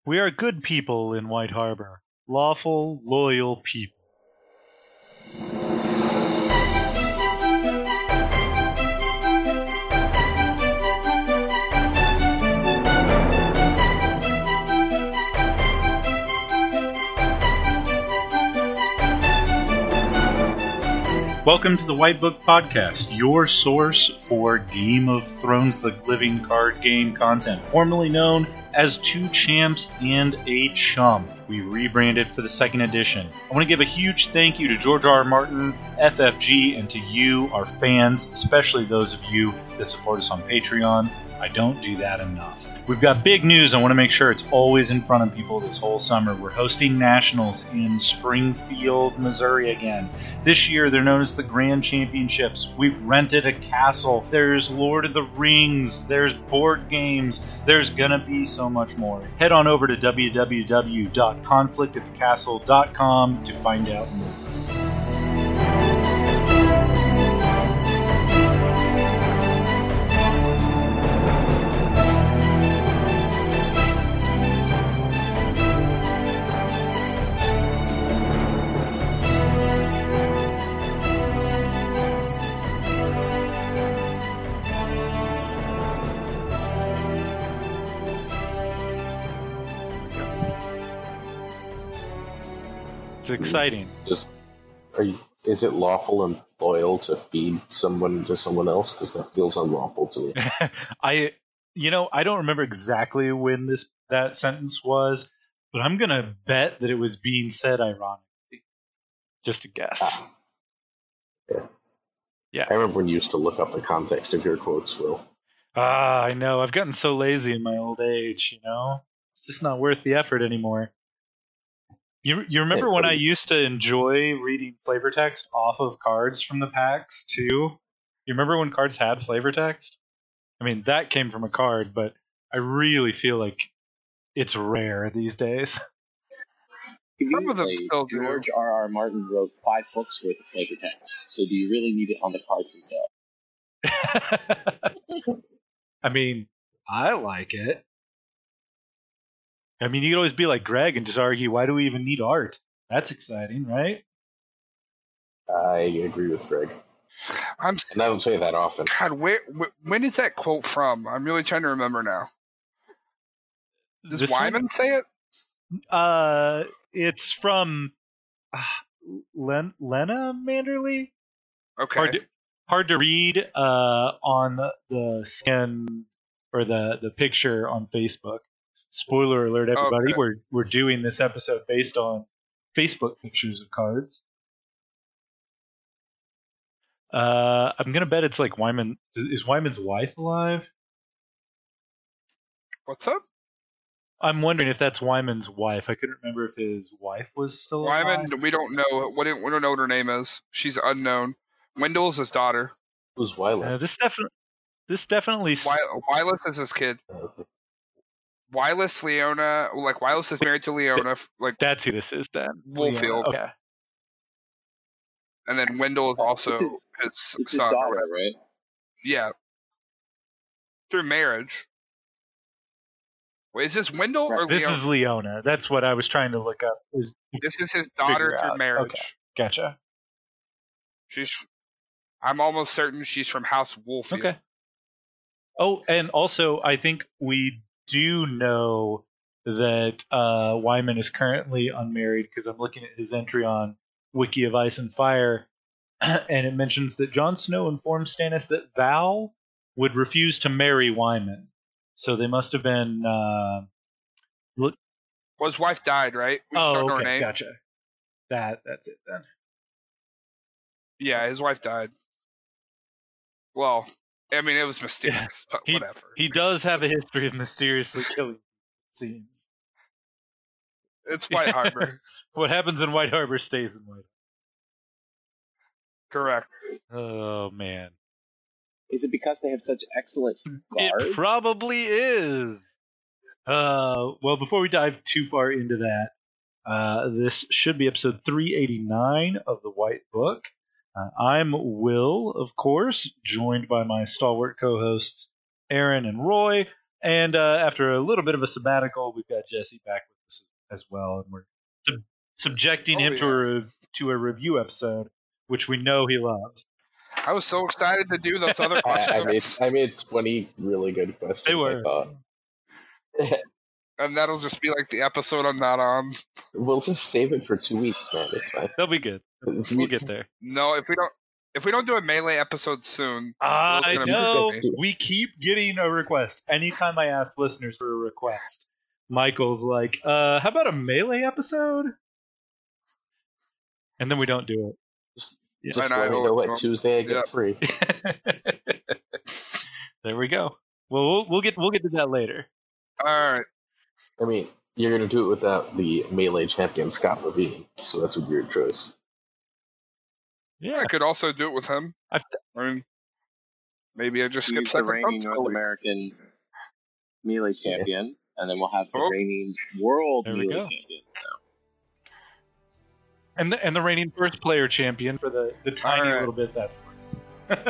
We are good people in White Harbor. Lawful, loyal people. Welcome to the White Book Podcast, your source for Game of Thrones The Living Card Game content, formerly known as Two Champs and a Chump. We rebranded for the second edition. I want to give a huge thank you to George R. R. Martin, FFG, and to you, our fans, especially those of you that support us on Patreon. I don't do that enough. We've got big news. I want to make sure it's always in front of people this whole summer. We're hosting nationals in Springfield, Missouri again. This year, they're known as the Grand Championships. We've rented a castle. There's Lord of the Rings. There's board games. There's going to be so much more. Head on over to www.conflictatthecastle.com to find out more. It's exciting. Is it lawful and loyal to feed someone to someone else? Because that feels unlawful to me. I don't remember exactly when that sentence was, but I'm gonna bet that it was being said ironically. Just a guess. Yeah. I remember when you used to look up the context of your quotes, Will. I know. I've gotten so lazy in my old age, It's just not worth the effort anymore. You remember when I used to enjoy reading flavor text off of cards from the packs, too? You remember when cards had flavor text? I mean, that came from a card, but I really feel like it's rare these days. George R. R. Martin wrote 5 books worth of flavor text, so do you really need it on the cards themselves? I mean, I like it. I mean, you could always be like Greg and just argue, why do we even need art? That's exciting, right? I agree with Greg. And I don't say that often. God, when is that quote from? I'm really trying to remember now. Does Wyman say it? It's from Lena Manderly. Okay. Hard to read on the scan or the picture on Facebook. Spoiler alert, everybody! Okay. We're doing this episode based on Facebook pictures of cards. I'm gonna bet it's like Wyman. Is Wyman's wife alive? What's up? I'm wondering if that's Wyman's wife. I couldn't remember if his wife was still alive. Wyman, we don't know. We don't know what her name is. She's unknown. Wendell's his daughter. Who's Wyla? This definitely. Wylis is his kid. Wylis Leona, like Wylis is married to Leona, like that's who this is then. Woolfield. Okay. And then Wendell is also his son. His daughter, right? Yeah. Through marriage. Wait, is this Wendell or this Leona? This is Leona. That's what I was trying to look up. This is his daughter through marriage. Okay. Gotcha. I'm almost certain she's from House Woolfield. Okay. Oh, and also I think we do know that Wyman is currently unmarried because I'm looking at his entry on Wiki of Ice and Fire, and it mentions that Jon Snow informed Stannis that Val would refuse to marry Wyman. So they must have been. Well, his wife died, right? We don't know her name. Gotcha. That's it then. Yeah, his wife died. Well, I mean, it was mysterious, but whatever. He does have a history of mysteriously killing, it seems. It's White Harbor. What happens in White Harbor stays in White Harbor. Correct. Oh, man. Is it because they have such excellent guards? It probably is. Well, before we dive too far into that, this should be episode 389 of the White Book. I'm Will, of course, joined by my stalwart co-hosts Aaron and Roy, And after a little bit of a sabbatical, we've got Jesse back with us as well, and we're subjecting him to a review episode, which we know he loves. I was so excited to do those other questions. I made 20 really good questions. They were. I thought. And that'll just be like the episode I'm not on. We'll just save it for 2 weeks, man. It's fine. They'll be good. We'll get there. No, if we don't do a Melee episode soon, I Will's gonna be know. busy. We keep getting a request. Anytime I ask listeners for a request, Michael's like, how about a Melee episode? And then we don't do it. Just And let me know what Tuesday I get free. There we go. Well, we'll get to that later. All right. I mean, you're going to do it without the Melee champion, Scott Levine, so that's a weird choice. Yeah. I could also do it with him. I mean, maybe I just skip He's the second reigning vote. North American Melee champion, and then we'll have the reigning World There we Melee go. champion. So. And the reigning first player champion for the tiny Alright. little bit that's worth.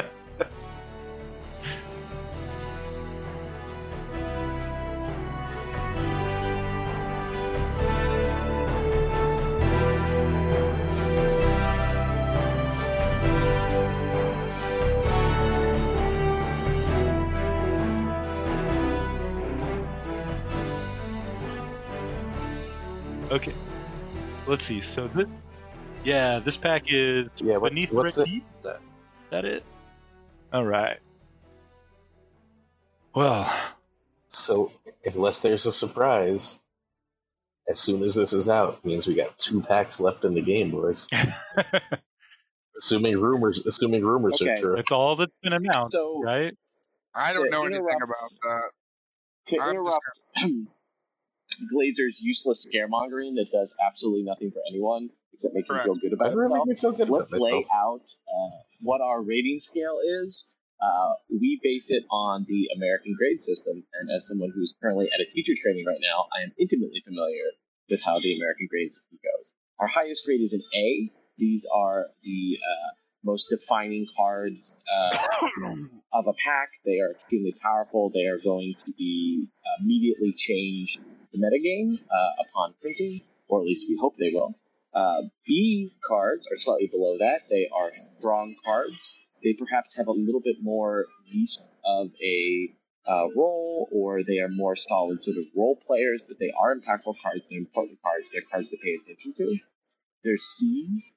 Okay. Let's see. So this pack is Beneath what's Red it? Deep? Is that it? All right. Well, So, unless there's a surprise, as soon as this is out, means we got 2 packs left in the game, boys. Assuming rumors Okay. are true. that's all that's been announced, So- right? I don't To know anything interrupt- about that. To I'm interrupt Glazer's useless scaremongering that does absolutely nothing for anyone except make him Correct. feel good I about really himself. do feel good Let's about lay myself. out what our rating scale is. We base it on the American grade system, and as someone who's currently at a teacher training right now, I am intimately familiar with how the American grade system goes. Our highest grade is an A. These are the most defining cards of a pack. They are extremely powerful. They are going to be immediately change the metagame upon printing, or at least we hope they will. B cards are slightly below that. They are strong cards. They perhaps have a little bit more niche of a role, or they are more solid sort of role players, but they are impactful cards. They're important cards. They're cards to pay attention to. There's C's.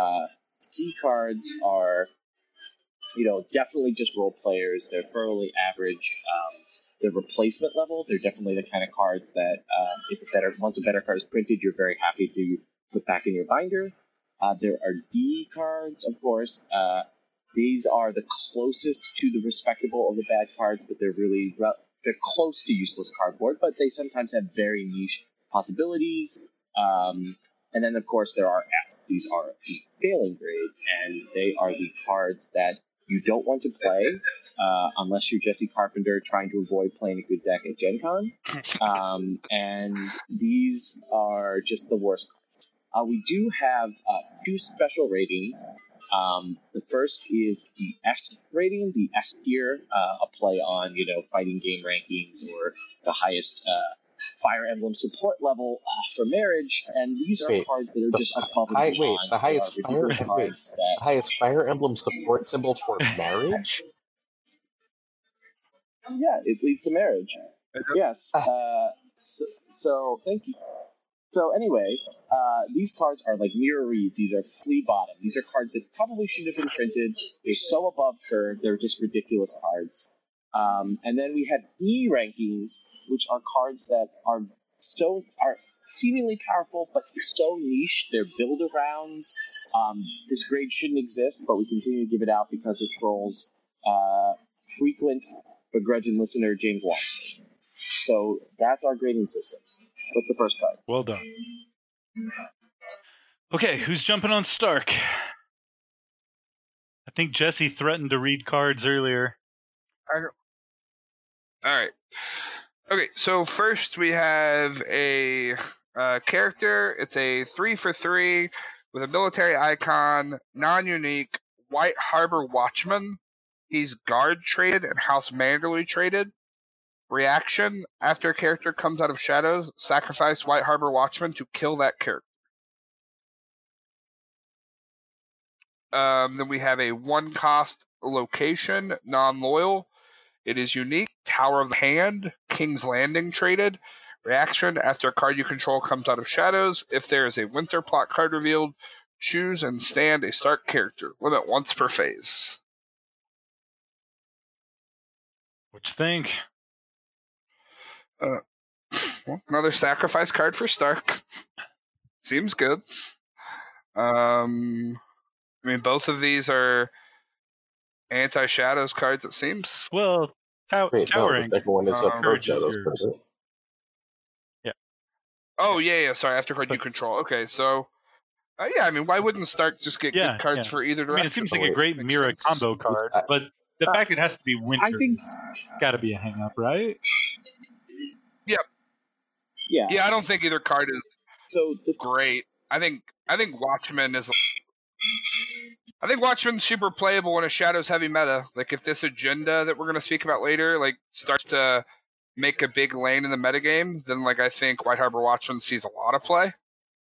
C cards are, definitely just role players. They're fairly average. They're replacement level. They're definitely the kind of cards that, once a better card is printed, you're very happy to put back in your binder. There are D cards, of course. These are the closest to the respectable of the bad cards, but they're close to useless cardboard, but they sometimes have very niche possibilities. And then, of course, there are F. These are the failing grade, and they are the cards that you don't want to play unless you're Jesse Carpenter trying to avoid playing a good deck at Gen Con. And these are just the worst cards. We do have 2 special ratings. The first is the S rating, the S tier, a play on, fighting game rankings or the highest Fire Emblem support level for marriage, and these are cards that are just above and beyond. The highest Fire Emblem support symbol for marriage? Yeah, it leads to marriage. Yes. So thank you. So anyway, these cards are like Mirror Read. These are flea bottom. These are cards that probably should have been printed. They're so above curve. They're just ridiculous cards. And then we have E rankings, which are cards that are seemingly powerful, but so niche. They're build-arounds. This grade shouldn't exist, but we continue to give it out because it trolls frequent begrudging listener James Watson. So that's our grading system. What's the first card? Well done. Okay, who's jumping on Stark? I think Jesse threatened to read cards earlier. All right. Okay, so first we have a character. It's a 3/3 with a military icon, non-unique, White Harbor Watchman. He's guard traded and House Manderly traded. Reaction: after a character comes out of shadows, sacrifice White Harbor Watchman to kill that character. Then we have a 1-cost location, non-loyal. It is unique. Tower of the Hand, King's Landing traded. Reaction: after a card you control comes out of shadows, if there is a Winter Plot card revealed, choose and stand a Stark character. Limit once per phase. What you think? Well, another sacrifice card for Stark. Seems good. I mean, both of these are anti-shadows cards, it seems. Well, Wait, no, towering. the second one is a Courage is shadows yours. card. Oh, yeah, sorry, after card you control. Okay, so, yeah, I mean, why wouldn't Stark just get good cards for either direction? I mean, it seems like a great Makes Mira sense. combo card, but the fact it has to be winter, I think, got to be a hang-up, right? Yeah, I don't think either card is so. great. I think Watchmen is. I think Watchmen's super playable in a shadows heavy meta. Like if this agenda that we're gonna speak about later, like starts to make a big lane in the metagame, then like I think White Harbor Watchmen sees a lot of play.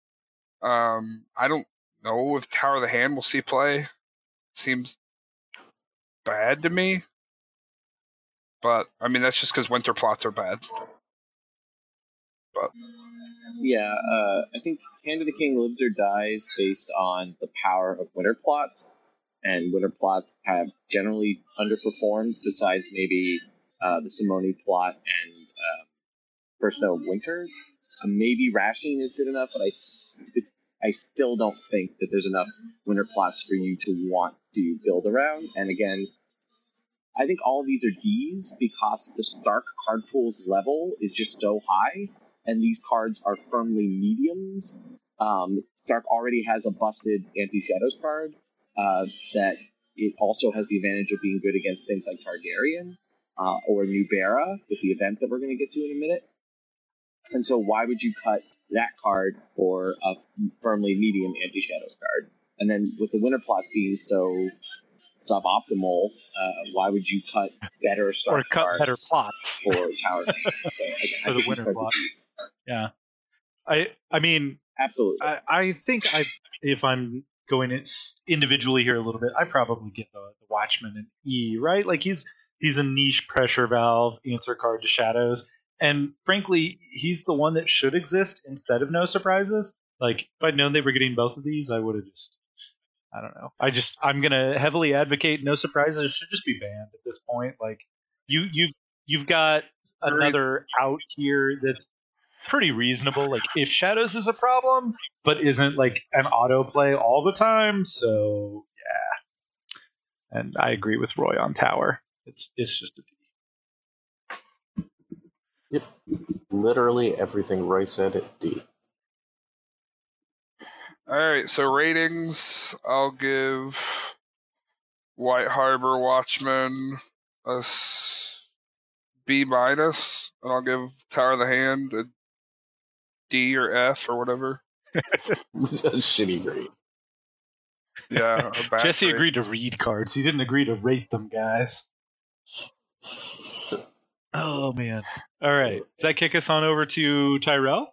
I don't know if Tower of the Hand will see play. Seems bad to me. But I mean that's just because winter plots are bad. But Yeah, I think Hand of the King lives or dies based on the power of winter plots, and winter plots have generally underperformed. Besides maybe the Simone plot and First Snow of Winter, maybe Rationing is good enough, but I still don't think that there's enough winter plots for you to want to build around. And again, I think all of these are Ds because the Stark card pool's level is just so high, and these cards are firmly mediums. Stark already has a busted anti-shadows card that it also has the advantage of being good against things like Targaryen or Nubera with the event that we're going to get to in a minute. And so why would you cut that card for a firmly medium anti-shadows card? And then with the winter plots being so suboptimal, why would you cut better Stark Or cut cards better plots for Tower? So again, for I the think these winter cards plot. are Ds. Yeah, I mean, Absolutely. I think if I'm going individually here a little bit, I probably get the Watchman and E, right? Like he's a niche pressure valve answer card to shadows, and frankly, he's the one that should exist instead of No Surprises. Like if I'd known they were getting both of these, I would have just. I don't know. I'm gonna heavily advocate No Surprises. It should just be banned at this point. Like you've got another out here that's pretty reasonable. Like if Shadows is a problem, but isn't like an autoplay all the time. So yeah, and I agree with Roy on Tower. It's just a D. Yep. Literally everything Roy said at D. alright, so ratings, I'll give White Harbor Watchmen a B-, and I'll give Tower of the Hand a D or F or whatever. Shitty grade. Yeah, a bad Jesse grade. agreed to read cards. He didn't agree to rate them, guys. Oh man. All right. Does that kick us on over to Tyrell?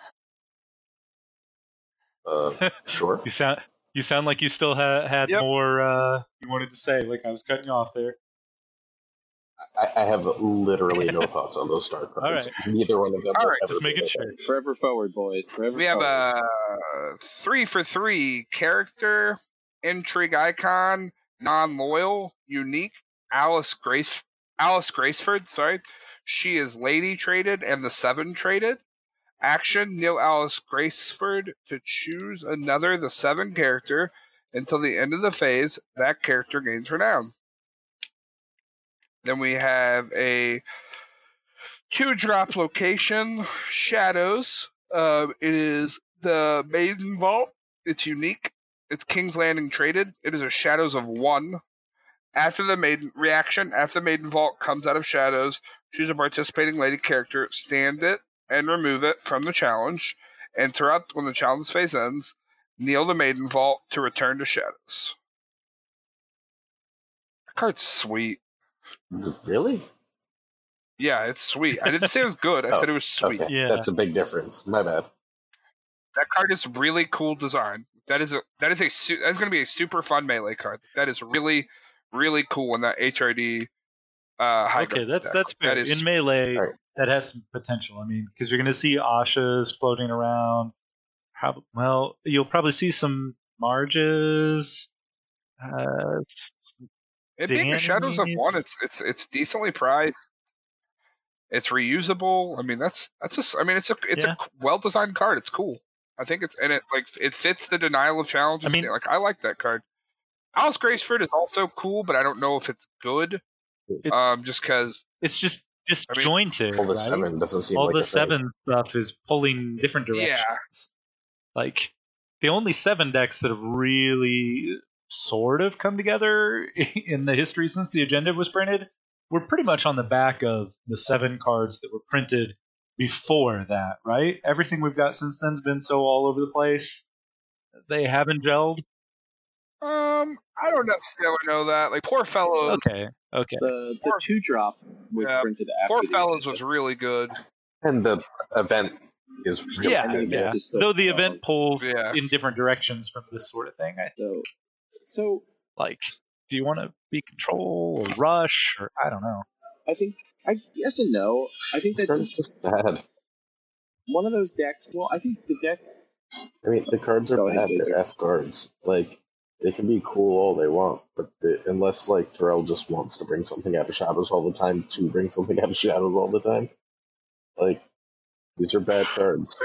Sure. You sound like you still had Yep. more you wanted to say. Like I was cutting you off there. I have literally no thoughts on those Stark cards. All right. Neither one of them. All will right, ever just be making okay. sure. Forever forward, boys. Forever We have forward. a 3-for-3 character, intrigue icon, non-loyal, unique, Alice Graceford, sorry. She is lady traded and the 7 traded. Action, kneel Alice Graceford to choose another the 7 character until the end of the phase. That character gains renown. Then we have a 2-drop location, Shadows. It is the Maiden Vault. It's unique. It's King's Landing traded. It is a Shadows of 1. After the Maiden Vault comes out of Shadows, choose a participating lady character, stand it, and remove it from the challenge. And throughout, when the challenge phase ends, kneel the Maiden Vault to return to Shadows. That card's sweet. Really? Yeah, it's sweet. I didn't say it was good. I said it was sweet. Okay, Yeah. that's a big difference. My bad. That card is really cool design. That's going to be a super fun melee card. That is really, really cool in that HRD. High Okay, guard that's deck. fair. That is In melee, All right. that has some potential. I mean, because you're going to see Ashas floating around. Well, you'll probably see some Marges. it being a Shadows of One. Danny's. It's decently priced. It's reusable. I mean, it's Yeah. a well designed card. It's cool. I think it fits the denial of challenges. I mean- I like that card. Alice Graceford is also cool, but I don't know if it's good. It's Just because it's just disjointed, All the right? 7 doesn't seem All like the a thing. 7 stuff is pulling different directions. Yeah. Like the only 7 decks that have really sort of come together in the history since the agenda was printed were pretty much on the back of the 7 cards that were printed before that, right? Everything we've got since then's been so all over the place. They haven't gelled. I don't necessarily know that. Like Poor Fellows. Okay. The 2-drop was Yeah, printed after. Poor the Fellows agenda. was really good. And the event is really Yeah, good. yeah. Just so Though the strong. event pulls Yeah. in different directions from this sort of thing. I think. So Like, do you want to be control or rush or I don't know. I think yes and no. I think This that card is just bad. one of those decks. Well, I think the deck. I mean, the cards are Go ahead, bad. They're F cards. Like, they can be cool all they want, but unless, like, Terrell just wants to bring something out of Shadows all the time to bring something out of Shadows all the time, like, these are bad cards.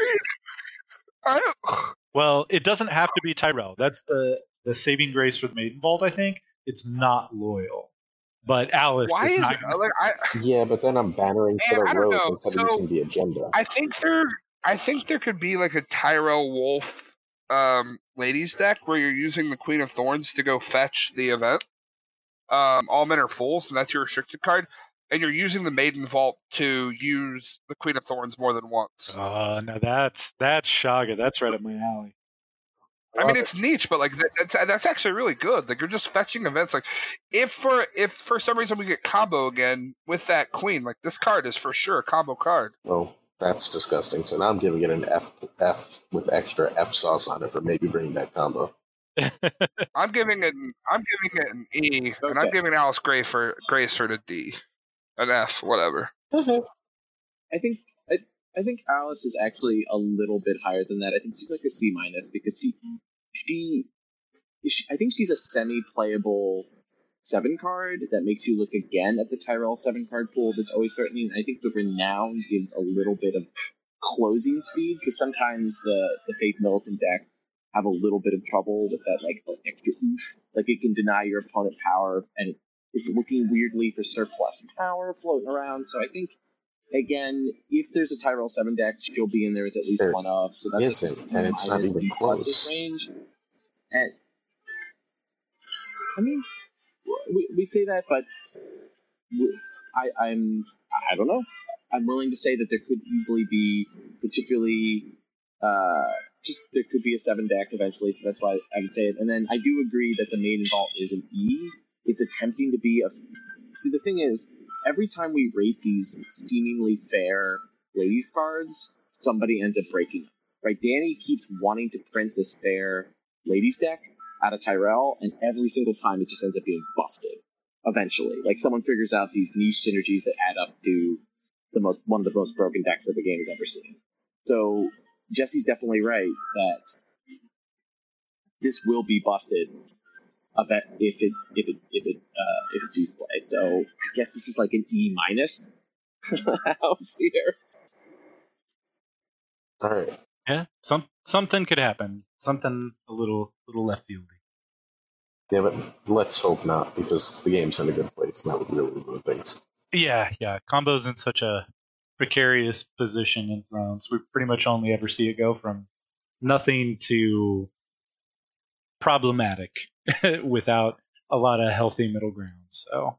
Well, it doesn't have to be Tyrell. That's the saving grace with Maiden Vault, I think. It's not loyal. But Alice Why is is not it? gonna- Like, Yeah, but then I'm bannering Man, for I the don't road know. instead So- of using the agenda. I think there could be like a Tyrell Wolf ladies deck where you're using the Queen of Thorns to go fetch the event. All men are fools, and that's your restricted card. And you're using the Maiden Vault to use the Queen of Thorns more than once. no, that's Shaga. That's right up my alley. I mean, it's niche, but like that's actually really good. Like you're just fetching events. Like if for some reason we get combo again with that queen, like this card is for sure a combo card. Oh, that's disgusting. So now I'm giving it an F with extra F sauce on it for maybe bringing that combo. I'm giving it an E, and I'm Okay. giving Alice Grace for a D, an F, whatever. I think Alice is actually a little bit higher than that. I think she's like a C- because she I think she's a semi-playable 7 card that makes you look again at the Tyrell 7 card pool that's always threatening. I think the Renown gives a little bit of closing speed because sometimes the Faith Militant deck have a little bit of trouble with that like extra oof. Like it can deny your opponent power and it's looking weirdly for surplus power floating around. So I think again, if there's a Tyrell 7 deck, she'll be in there as at least There one of. So that's isn't, like a and it's not even C- close. range. And I mean, we say that, but I don't know. I'm willing to say that there could easily be, particularly, there could be a 7 deck eventually. So that's why I would say it. And then I do agree that the Maiden Vault is an E. It's attempting to be a. See, the thing is, every time we rate these seemingly fair ladies cards, somebody ends up breaking them. Right? Danny keeps wanting to print this fair ladies deck out of Tyrell, and every single time it just ends up being busted. Eventually, like someone figures out these niche synergies that add up to one of the most broken decks that the game has ever seen. So Jesse's definitely right that this will be busted if it sees play. So I guess this is like an E- house here. All right. Yeah, something could happen. Something a little left fieldy. Yeah, but let's hope not, because the game's in a good place, and that would really ruin things. Yeah. Combo's in such a precarious position in Thrones. We pretty much only ever see it go from nothing to problematic without a lot of healthy middle ground. So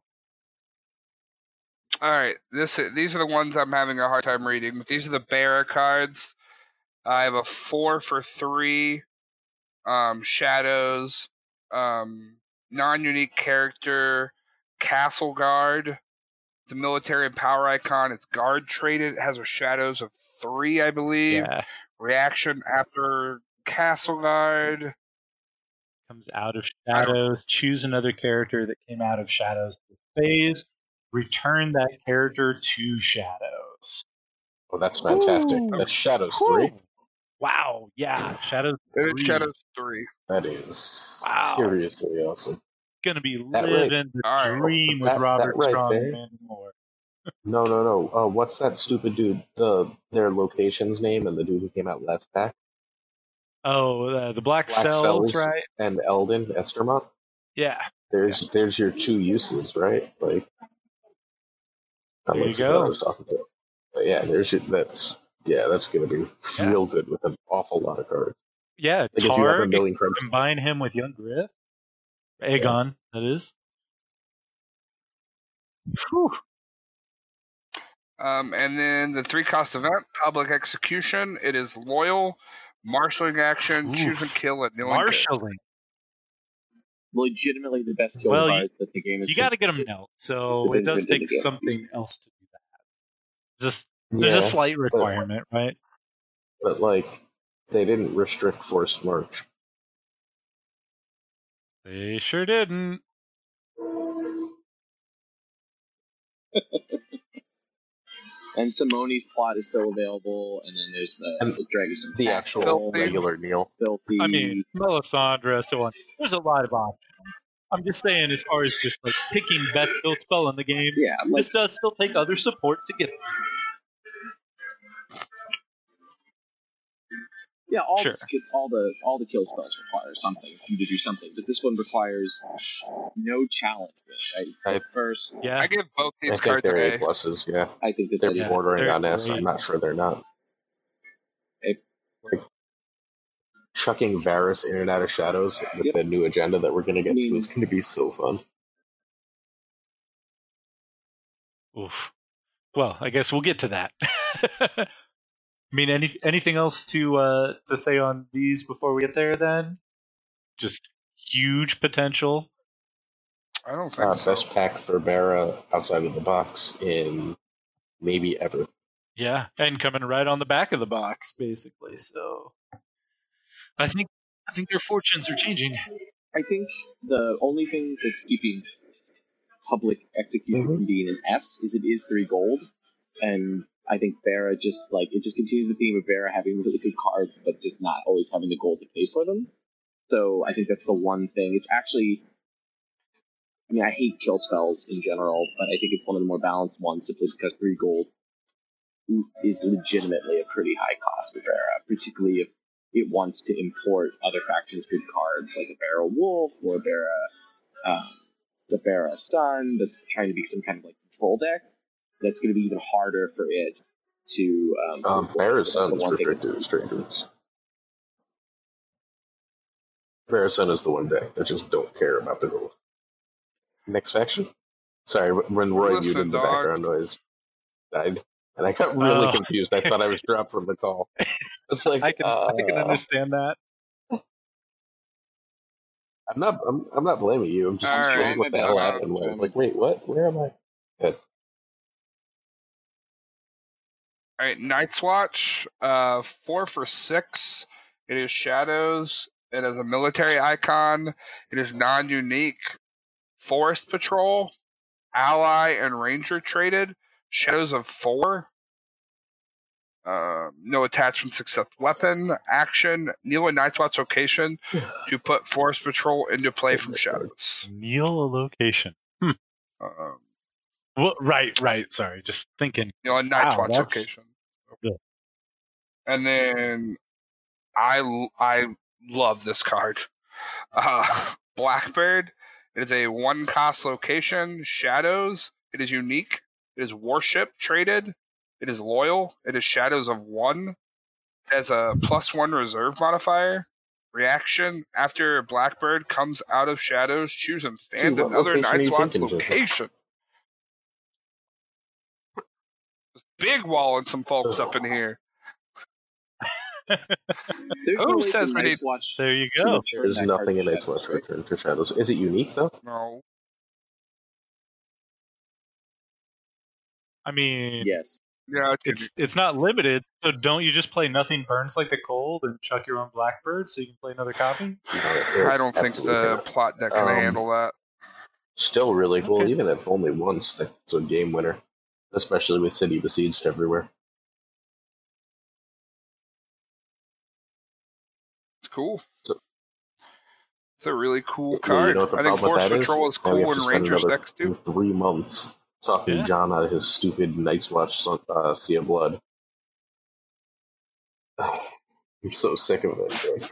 All right, these are the ones I'm having a hard time reading. These are the bearer cards. I have a 4 for 3 shadows, non-unique character, Castle Guard, It's a military and power icon. It's guard traded. It has a Shadows of 3, I believe. Yeah. Reaction after Castle Guard. Comes out of Shadows. Choose another character that came out of Shadows this phase. Return that character to Shadows. Oh, that's fantastic. Ooh. That's Shadows Whew. 3. Wow. Yeah. Shadows It 3. is Shadows 3. That is Wow. seriously awesome. Gonna be That living the All right. dream with That Robert right Strong there. and Amanda Moore. No. What's that stupid dude? Their location's name and the dude who came out last pack? Oh, the Black Black Cells, Cells right? and Eldon Estermont. Yeah. There's your 2 uses, right? Like, There you what go. I was talking about. But yeah, that's gonna be real good with an awful lot of cards. Yeah. Like if you have a Targ, million cards, combine him with Young Griff. Aegon, that is. Whew. And then the 3-cost event, Public Execution. It is loyal, marshalling action, Oof. choose and kill at New England. Marshalling. Legitimately the best kill Well, card that the game has. You got to get him knelt, so Within it does the take game. something else to do that. There's a slight requirement, right? but like they didn't restrict forced march. They sure didn't. And Simone's plot is still available, and then there's And the Dragon The Castle, actual Filthy. regular Neil. Filthy. I mean, Melisandre, so on. There's a lot of options. I'm just saying, as far as just like picking best build spell in the game, yeah, like, this does still take other support to get there. yeah, Sure. all the kill spells require something for you to do something, but this one requires no challenge. Right? It's the first. Yeah. I give both I these think cards they're an A A. pluses. Yeah, I think that they're that is bordering they're on S. great. I'm not sure they're not. It- Chucking Varys in and out of Shadows with the new agenda that we're going to get to is going to be so fun. Oof. Well, I guess we'll get to that. I mean, anything else to say on these before we get there? Then, just huge potential. I don't think so. Best pack for Bara outside of the box in maybe ever. Yeah, and coming right on the back of the box, basically. So, I think their fortunes are changing. I think the only thing that's keeping Public Execution from being an S is it is 3 gold, and I think Bara just continues the theme of Bara having really good cards, but just not always having the gold to pay for them. So I think that's the one thing. It's actually, I mean, I hate kill spells in general, but I think it's one of the more balanced ones simply because 3 gold is legitimately a pretty high cost for Bara, particularly if it wants to import other factions' good cards like a Bara Wolf or the Bara Sun that's trying to be some kind of like control deck. That's going to be even harder for it to. Bara's so that's Sun the is one thing. restricted to strangers. Bara's Sun is the one deck that just don't care about the gold. Next faction? Sorry, when Roy Listen, muted the dog. background noise, died. And I got really Oh. confused. I thought I was dropped from the call. It's like I can understand that. I'm not blaming you. I'm just All right. wondering what the hell happened. I was like, wait, what? Where am I? Good. All right, Night's Watch, 4 for 6. It is Shadows. It has a military icon. It is non-unique. Forest Patrol, Ally, and Ranger traded. Shadows of 4. No attachments except weapon. Action. Kneel a Night's Watch location to put Forest Patrol into play from Shadows. Kneel a location. Well, right. Sorry, just thinking. Kneel a Night's Wow, Watch that's location. good. And then I love this card. Blackbird. It is a 1-cost location. Shadows. It is unique. It is Warship traded. It is loyal. It is Shadows of 1. It has a +1 reserve modifier. Reaction. After Blackbird comes out of Shadows, choose and stand what another location are Night's you Watch thinking, Joseph? location. Big wall and some folks up in here. There's Who no way says for we Night's Watch There you to go. return There's that card nothing to in Night's Shadows, Watch right? return to Shadows. Is it unique though? No. I mean, Yes. Yeah, it's not limited. So don't you just play Nothing Burns Like the Cold and chuck your own Blackbird so you can play another copy? I don't think the plot deck can handle that. Still really cool, Okay. even if only once. That's a game winner, especially with City Besieged everywhere. It's cool. So- It's a really cool Yeah, card. you know what the I think problem with Force that Patrol is Now we cool have to in spend Rangers another decks too. 3 months talking Yeah. John out of his stupid Night's Watch Sea of Blood. I'm so sick of it.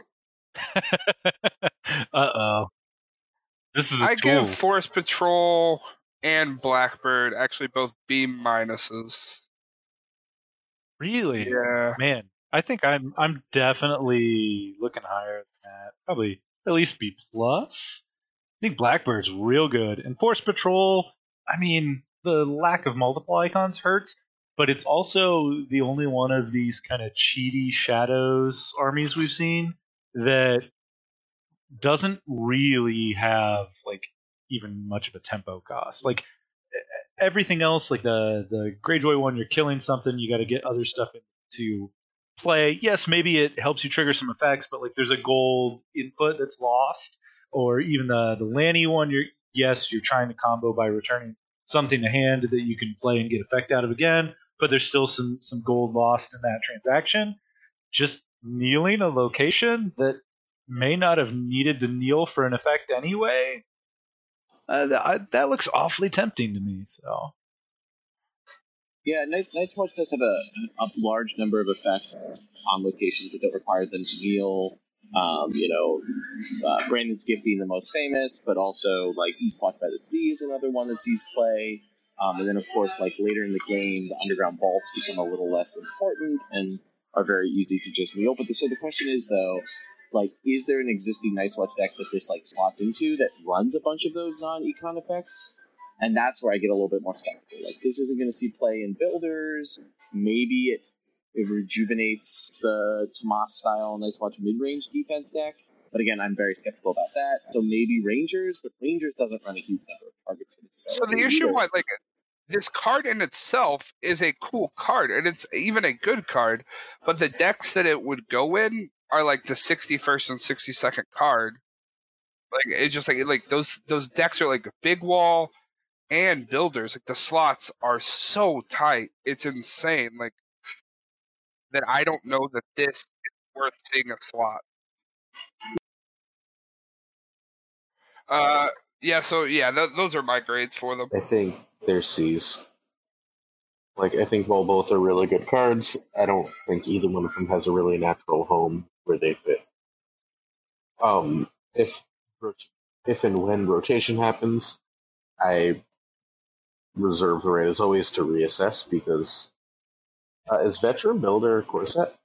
Uh-oh. This is a I tool. give Force Patrol and Blackbird actually both B minuses. Really? Yeah. Man, I think I'm definitely looking higher than that. Probably at least B plus. I think Blackbird's real good. And Force Patrol, I mean, the lack of multiple icons hurts, but it's also the only one of these kind of cheaty shadows armies we've seen that doesn't really have like even much of a tempo cost. Like everything else, like the Greyjoy one, you're killing something, you got to get other stuff into play. Yes, maybe it helps you trigger some effects, but like there's a gold input that's lost. Or even the Lanny one, you're trying to combo by returning something to hand that you can play and get effect out of again, but there's still some gold lost in that transaction. Just kneeling a location that may not have needed to kneel for an effect anyway. That looks awfully tempting to me. So Yeah, Night's Watch does have a large number of effects on locations that don't require them to kneel. Brandon Skip being the most famous, but also like Eastwatch by the Sea is another one that sees play. And then, of course, like later in the game, the underground vaults become a little less important and are very easy to just kneel. But so the question is, though, like, is there an existing Night's Watch deck that this like slots into that runs a bunch of those non-econ effects? And that's where I get a little bit more skeptical. Like, this isn't going to see play in builders. Maybe it rejuvenates the Tomas style Night's Watch mid-range defense deck. But again, I'm very skeptical about that. So maybe Rangers, but Rangers doesn't run a huge number of targets. So the issue with like this card in itself is a cool card, and it's even a good card, but the decks that it would go in are like the 61st and 62nd card. Like it's just like those decks are like Big Wall and Builders. Like the slots are so tight, it's insane. Like that I don't know that this is worth seeing a slot. Those are my grades for them. I think they're C's. Like, I think while both are really good cards, I don't think either one of them has a really natural home where they fit. If and when rotation happens, I reserve the right as always to reassess because is Veteran Builder a core set?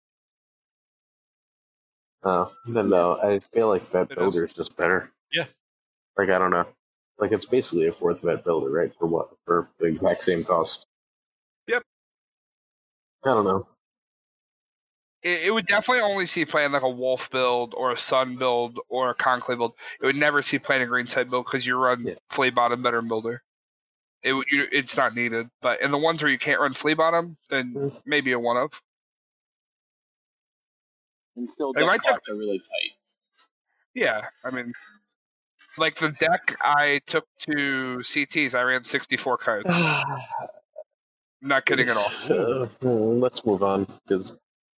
Then no, I feel like Vet Builder is just better. Yeah. Like, I don't know. Like, it's basically a 4th Vet Builder, right? For what? For the exact same cost. Yep. I don't know. It would definitely only see play in like a Wolf build or a Sun build or a Conclave build. It would never see play in a Greenside build because you run Flea Bottom Veteran Builder. It's not needed. But in the ones where you can't run Flea Bottom, then maybe a one of. And still, deck slots are really tight. Yeah, I mean, like the deck I took to CTs, I ran 64 cards. I'm not kidding at all. Let's move on because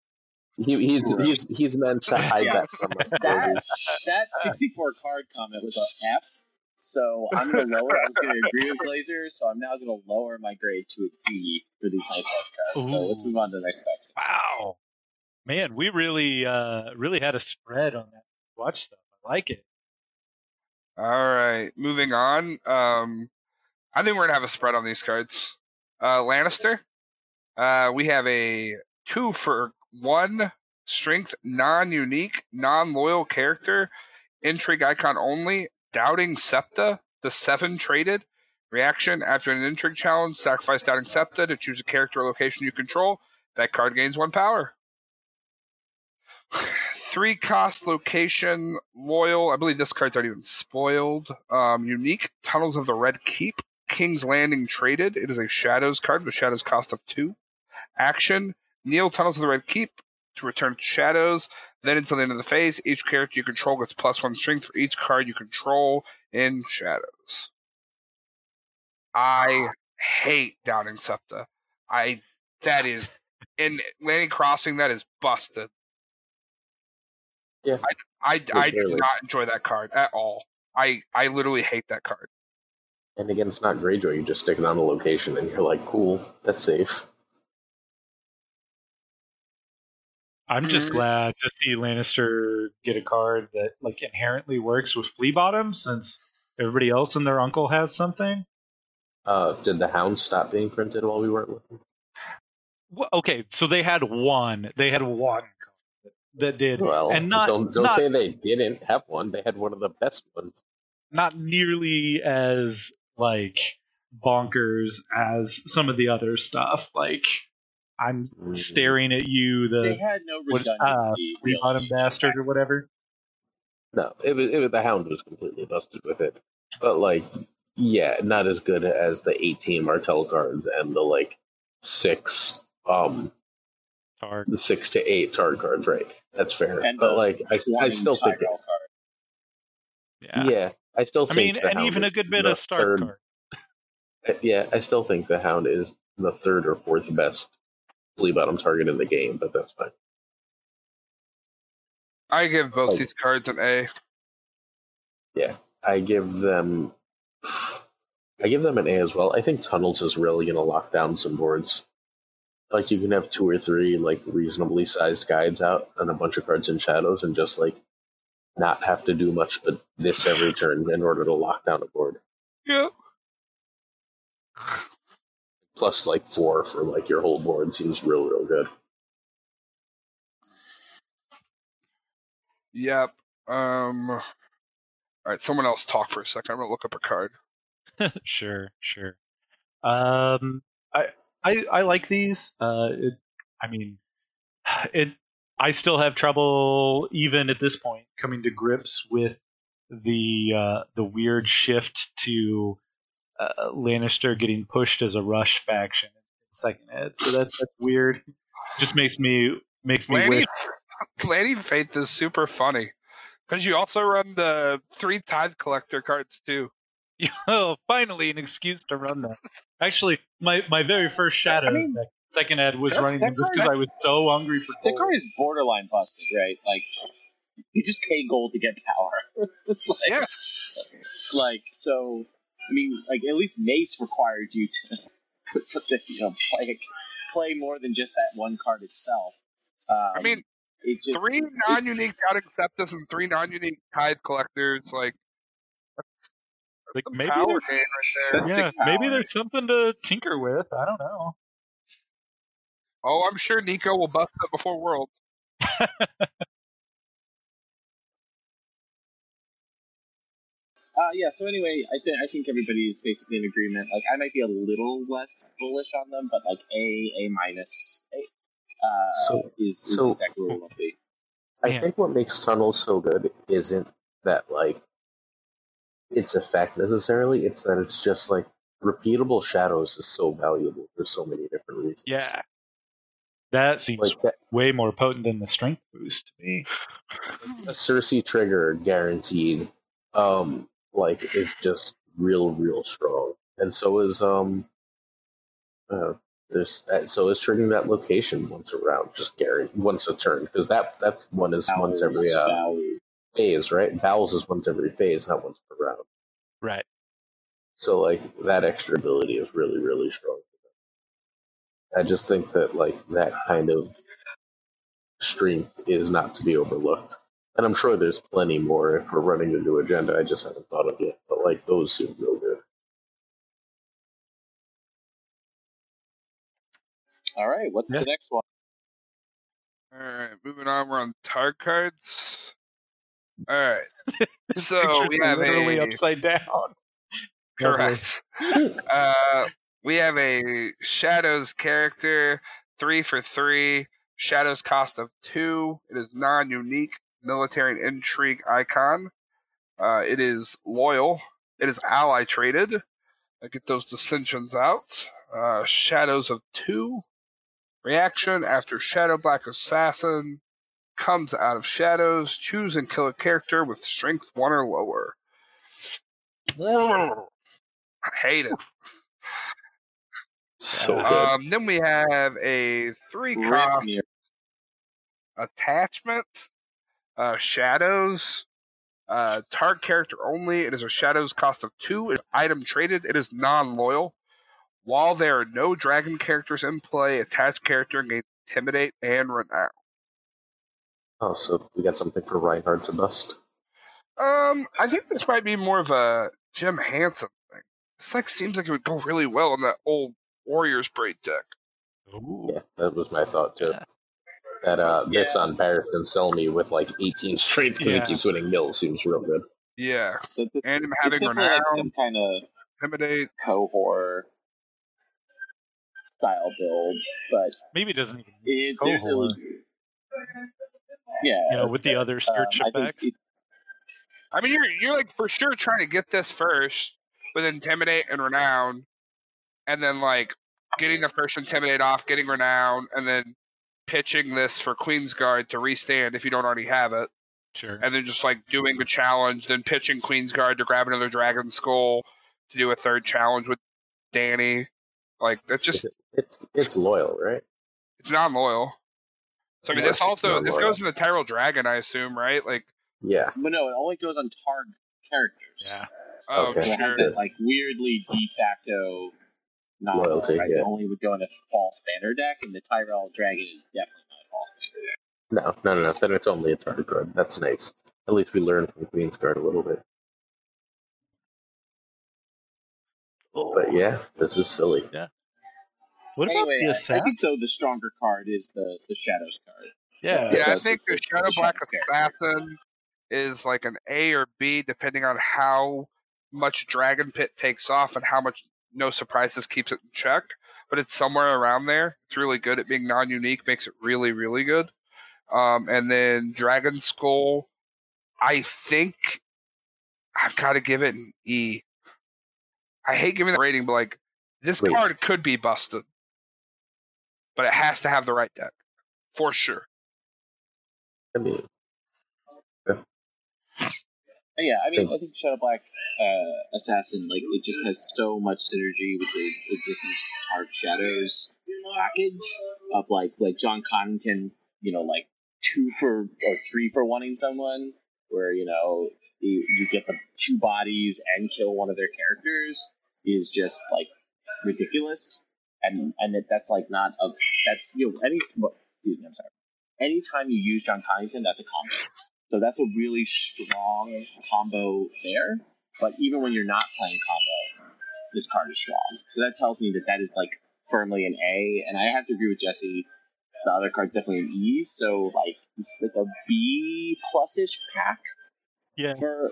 he's meant to hide that from us. That 64 card comment was an F. So I'm going to lower. I was going to agree with Glazer, so I'm now going to lower my grade to a D for these Night's Watch cards. So let's move on to the next question. Wow, man, we really had a spread on that watch stuff. I like it. All right, moving on. I think we're gonna have a spread on these cards. Lannister. We have a 2-for-1 strength, non-unique, non-loyal character, intrigue icon only. Doubting Septa, the 7 traded. Reaction: after an intrigue challenge, sacrifice Doubting Septa to choose a character or location you control. That card gains 1 power. 3 cost, location, loyal. I believe this card's already been spoiled. Unique, Tunnels of the Red Keep. King's Landing traded. It is a Shadows card with a Shadows cost of 2. Action, kneel Tunnels of the Red Keep to return Shadows. Then until the end of the phase, each character you control gets +1 strength for each card you control in Shadows. I hate Downing Septa. That is, in Landing Crossing, that is busted. Yeah. I do not enjoy that card at all. I literally hate that card. And again, it's not Greyjoy. You just stick it on a location, and you're like, cool, that's safe. I'm just glad to see Lannister get a card that like inherently works with Flea Bottom, since everybody else and their uncle has something. Did the Hound stop being printed while we weren't looking? Well, okay, so they had one. They had one that did. Well, and not, don't not, say they didn't have one. They had one of the best ones. Not nearly as like bonkers as some of the other stuff. Like I'm staring at you. They had no redundancy. Flea Bottom Bastard or whatever. No, it was the Hound was completely busted with it, but like, yeah, not as good as the 18 Martell cards and the like 6 the 6 to 8 Targ cards, right? That's fair. And but like, I still think Tyrell card. Yeah, I still think. I mean, and even a good bit of Stark card. Yeah, I still think the Hound is the 3rd or 4th best Flea Bottom target in the game, but that's fine. I give both these cards an A. Yeah, I give them an A as well. I think Tunnels is really going to lock down some boards. Like, you can have 2 or 3 like reasonably sized guides out and a bunch of cards in Shadows, and just like not have to do much but this every turn in order to lock down a board. Yep. Plus like 4 for like your whole board seems real good. Yep. All right, someone else talk for a second. I'm gonna look up a card. Sure. I like these. I still have trouble, even at this point, coming to grips with the weird shift to Lannister getting pushed as a rush faction in second ed. So that's weird. Just makes me wish. Lanny Faith is super funny because you also run the 3 Tithe Collector cards too. Oh, finally an excuse to run that. Actually, my very first Shadows deck, second ed, was running them just because I was so hungry for gold. That card is borderline busted, right? Like, you just pay gold to get power. So, I mean, like, at least Mace required you to put something, play more than just that one card itself. I mean, 3 non-unique Downing Septas and 3 non-unique Tithe Collectors, like maybe power game right there. That's 6 power. Maybe there's something to tinker with. I don't know. Oh, I'm sure Nico will bust it before Worlds. So anyway, I think everybody's basically in agreement. Like, I might be a little less bullish on them, but like A minus is exactly where we want to be. I think what makes Tunnels so good isn't that like its effect necessarily. It's that it's just like repeatable Shadows is so valuable for so many different reasons. Yeah, that seems way more potent than the strength boost to me. A Cersei trigger guaranteed. Is just real strong, and so is so is triggering that location once around, just once a turn, because that one is once every phase, right? Bowels is once every phase, not once per round. Right. So like that extra ability is really strong. I just think that like that kind of strength is not to be overlooked. And I'm sure there's plenty more if we're running a new agenda. I just haven't thought of yet. But like those seem real good. All right, what's the next one? All right, moving on. We're on Targ cards. All right. So we have literally upside down. Correct. We have a Shadows character, 3 for 3. Shadows cost of 2. It is non-unique. Military and intrigue icon. It is loyal. It is ally traded. I get those dissensions out. Shadows of 2. Reaction after Shadow Black Assassin comes out of shadows. Choose and kill a character with strength 1 or lower. I hate it. So good. Then we have a 3-cost attachment. Shadows. Target character only. It is a shadows cost of 2. If item traded, it is non-loyal. While there are no dragon characters in play, attached character gains Intimidate and Renown. Oh, so we got something for Reinhardt to bust. I think this might be more of a Jim Hansen thing. This seems like it would go really well in that old Warriors Braid deck. Ooh. Yeah, that was my thought too. Yeah. That this on Paris and sell me with like 18 strength because he keeps winning mills seems real good. Yeah. And him It's having definitely Renown, like some kind of Intimidate. cohort style build, but Maybe it doesn't even need there's cohort. With the other stewardship I think backs. I mean, you're like for sure trying to get this first with Intimidate and Renown, and then like getting the first Intimidate off, getting Renown, and then pitching this for Queensguard to restand if you don't already have it. Sure. And then just like doing the challenge, then pitching Queensguard to grab another Dragon Skull to do a third challenge with Danny. Like that's just it's loyal, right? it's non-loyal. So I mean, this goes in the Tyrell Dragon, I assume, right? Like yeah. But no, it only goes on Targ characters. Yeah. Oh, Okay. So it has sure. that like weirdly de facto Loyalty, right? yeah. It only would go in a false banner deck, and the Tyrell Dragon is definitely not a false banner deck. No. Then it's only a target card. That's nice. At least we learned from Queensguard a little bit. But yeah, this is silly. Yeah. What Anyway, about the I assassin? think though the stronger card is the Shadows card. Yeah. Yeah, I That's think the Shadow the Black Shadows Assassin is like an A or B, depending on how much Dragon Pit takes off and how much No Surprises keeps it in check. But it's somewhere around there. It's really good at being non-unique, makes it really, really good. And then Dragon Skull, I think I've got to give it an E. I hate giving the rating, but like this Wait. card could be busted, but it has to have the right deck for sure. I mean, Yeah, I mean, I think Shadow Black Assassin, like, it just has so much synergy with the existing Targ Shadows package of like John Connington, like 2 for or 3 for wanting someone, where you get the 2 bodies and kill one of their characters is just like ridiculous, and that's like not a that's I'm sorry. Anytime you use John Connington, that's a combo. So that's a really strong combo there. But even when you're not playing combo, this card is strong. So that tells me that is like firmly an A. And I have to agree with Jesse. The other card's definitely an E. So like it's like a B plus-ish pack. Yeah. For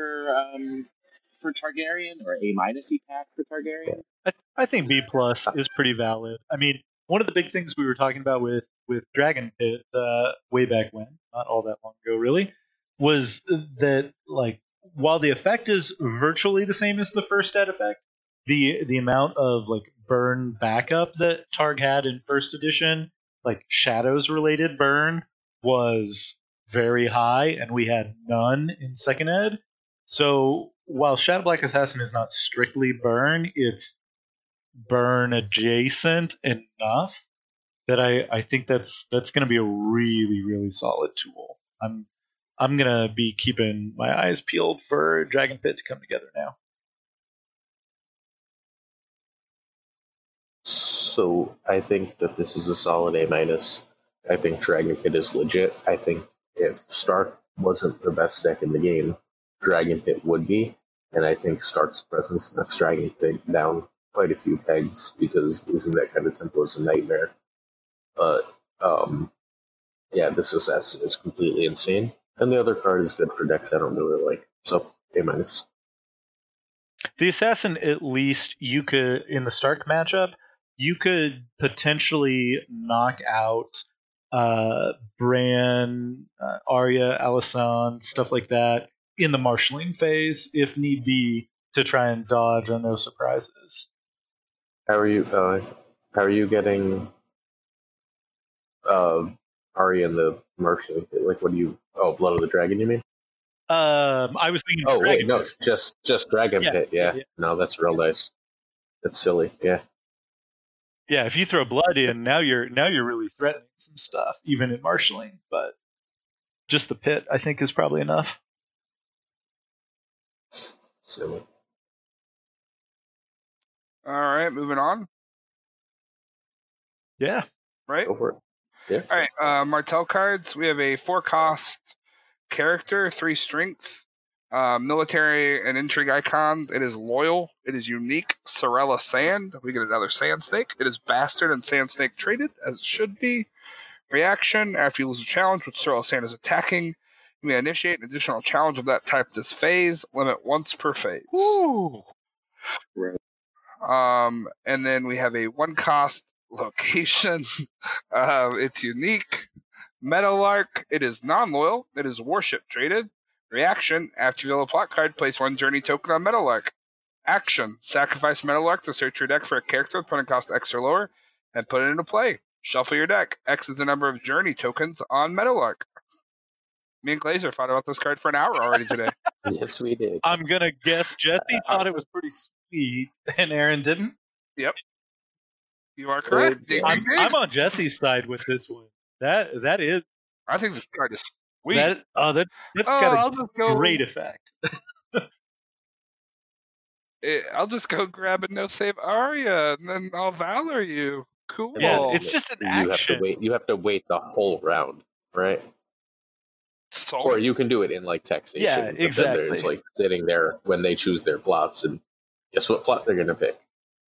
Targaryen, or A minus E pack for Targaryen. I think B plus is pretty valid. I mean, one of the big things we were talking about with Dragon Pit way back when, not all that long ago really, was that like while the effect is virtually the same as the first stat effect, the amount of like burn backup that Targ had in first edition, like shadows related burn, was very high, and we had none in second ed. So while Shadow Black Assassin is not strictly burn, it's burn adjacent enough that I think that's going to be a really, really solid tool. I'm going to be keeping my eyes peeled for Dragon Pit to come together now. so I think that this is a solid A minus. I think Dragon Pit is legit. I think if Stark wasn't the best deck in the game, Dragon Pit would be. And I think Stark's presence knocks Dragon Pit down quite a few pegs because losing that kind of tempo is a nightmare. But yeah, this assassin is completely insane. And the other card is good for decks I don't really like. So A minus. The assassin, at least you could, in the Stark matchup, you could potentially knock out Bran, Arya, Alysanne, stuff like that in the marshalling phase if need be. to try and dodge a no surprises. How are you getting Ari and the Martian? Like, what do you? Oh, Blood of the Dragon, you mean? I was thinking. Oh wait, Dragon no, Pit. just Dragon Yeah, Pit. Yeah. yeah. No, that's real nice. That's silly. Yeah. Yeah, if you throw blood in, now you're really threatening some stuff, even in marshaling. But just the pit, I think, is probably enough. Silly. All right, moving on. Yeah. Right. Go for it. Yeah. All right, Martell cards. We have a 4-cost character, 3 strength, military and intrigue icon. It is loyal. It is unique. Sorella Sand. We get another Sand Snake. It is Bastard and Sand Snake traded, as it should be. Reaction: after you lose a challenge which Sorella Sand is attacking, you may initiate an additional challenge of that type this phase. Limit once per phase. Ooh. And then we have a 1-cost location. It's unique. Meadowlark. It is non-loyal. It is warship traded. Reaction: after you deal a plot card, place 1 journey token on Meadowlark. Action: sacrifice Meadowlark to search your deck for a character with opponent cost X or lower, and put it into play. Shuffle your deck. X is the number of journey tokens on Meadowlark. Me and Glazer fought about this card for an hour already today. Yes, we did. I'm gonna guess Jesse thought it was pretty sweet, and Aaron didn't. Yep. You are correct. Yeah. I'm on Jesse's side with this one. That is I think this card is sweet. that's I'll got just a go. great effect. I'll just go grab a no save Arya, and then I'll valor you. Cool. Yeah, Well, it's just an You have to action. wait. You have to wait the whole round, right? Sold. Or you can do it in like taxation. Yeah, but then exactly. There's like sitting there when they choose their plots, and guess what plot they're gonna pick?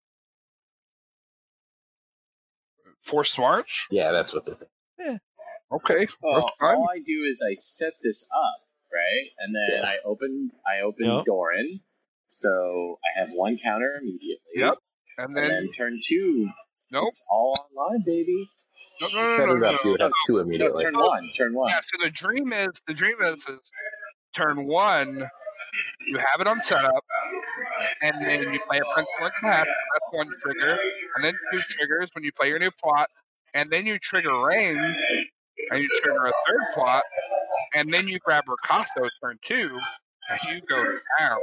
Forced March? Yeah, that's what they're picking. Okay. Well, that's fine. all I do is I set this up, right? And then Yeah. I open Yep. Doran. So I have 1 counter immediately. Yep. And And then, then turn 2, nope. it's all online, baby. No. Set it up. You would have 2 No, immediately. turn 1. Turn 1. Yeah, so the dream is turn 1, you have it on setup, and then you play a Principal and Cap, that's 1 trigger, and then 2 triggers when you play your new plot, and then you trigger Rain, and you trigger a 3rd plot, and then you grab Ricasso turn 2, and you go down.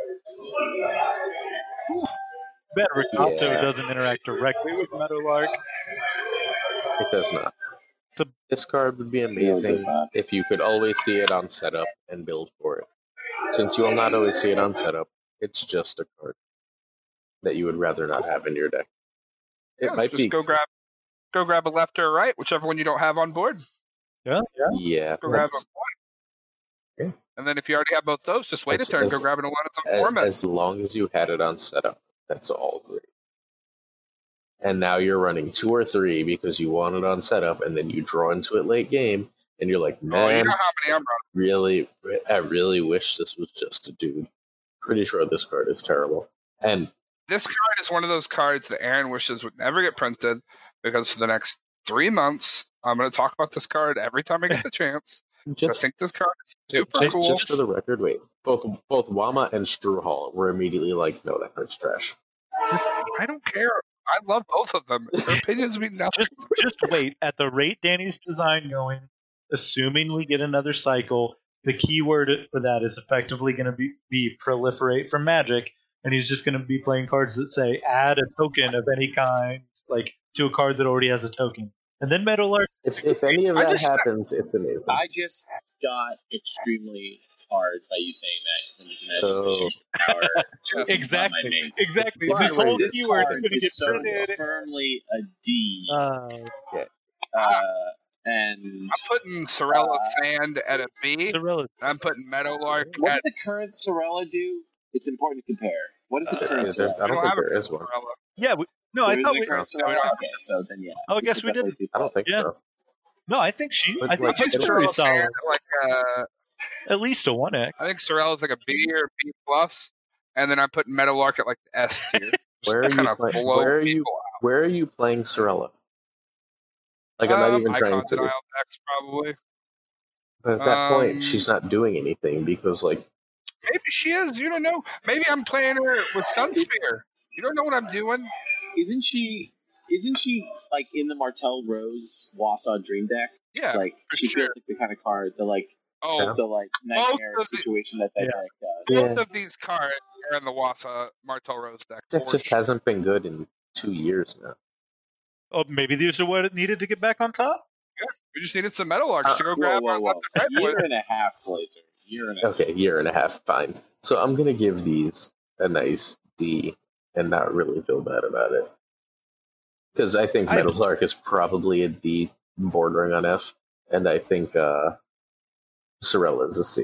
Bet Ricasso Yeah. doesn't interact directly with Meadowlark. It does not. The- This card would be No, it does amazing not. if you could always see it on setup and build for it. Since you will not always see it on setup, it's just a card that you would rather not have in your deck. It Yeah, might just be. go grab a left or a right, whichever one you don't have on board. Yeah. Yeah. Go grab a that's- point. Yeah. And then if you already have both those, just wait a turn, go grab an 11th format. As long as you had it on setup, that's all great. And now you're running 2 or 3 because you want it on setup, and then you draw into it late game, and you're like, Oh, you man, know how many I'm running. I really wish this was just a dude. Pretty sure this card is terrible. And This card is one of those cards that Aaron wishes would never get printed because for the next 3 months, I'm going to talk about this card every time I get the chance. So I just, think this card is super cool. just for the record, wait, both Wama and Struhal were immediately like, no, that card's trash. I don't care. I love both of them. Their opinions mean nothing. Just wait. At the rate Danny's design going, assuming we get another cycle, the keyword for that is effectively going to be proliferate from Magic, and he's just going to be playing cards that say add a token of any kind, like to a card that already has a token. And then Meadowlark. If any of I that just- happens, it's amazing. I just got extremely hard by you saying that because I'm just Oh. imagining power tokens on my Exactly. mace. Exactly. But This whole this keyword's card going to is get so printed. firmly a D. And I'm putting Sorella Sand at a B. Sorella. I'm putting Meadowlark what at does the current Sorella do? It's important to compare. What is the current I Sorella? don't We don't think have a there is one. Sorella. Yeah. No, I There thought is a we. current No, we Sorella? don't. Okay, so then yeah. Oh, I we guess should we definitely didn't. see I don't think Yeah. so. No, I think she. But, I think like, she's it'll- pretty Sorella solid. Sand, At least a 1X. I think Sorella's like a B or B plus, and then I'm putting Meadowlark at like the S tier. Where are kind you of playing? blow Where are you? people Where are you playing Sorella? Like, I'm not even trying Icon to. denial decks probably. But at that point, Um, she's not doing anything because, like, Maybe she is. You don't know. Maybe I'm playing her with Sunspear. You don't know what I'm doing. Isn't she like in the Martell Rose Wausau Dream deck? Yeah, Like for she sure. feels like the kind of card that like Oh, the like nightmare of the- situation that Yeah. deck does. Yeah. both of these cards are in the Wassa Martel Rose deck. Deck for just sure. hasn't been good in 2 years now. Oh, maybe these are what it needed to get back on top? We just needed some Metal Arcs to go grab our left and right Year boys. and a half, Blazer. Year and a half. Okay, year and a half, fine. So I'm gonna give these a nice D and not really feel bad about it. Because I think Metal Arc is probably a D bordering on F, and I think Sorella is a C.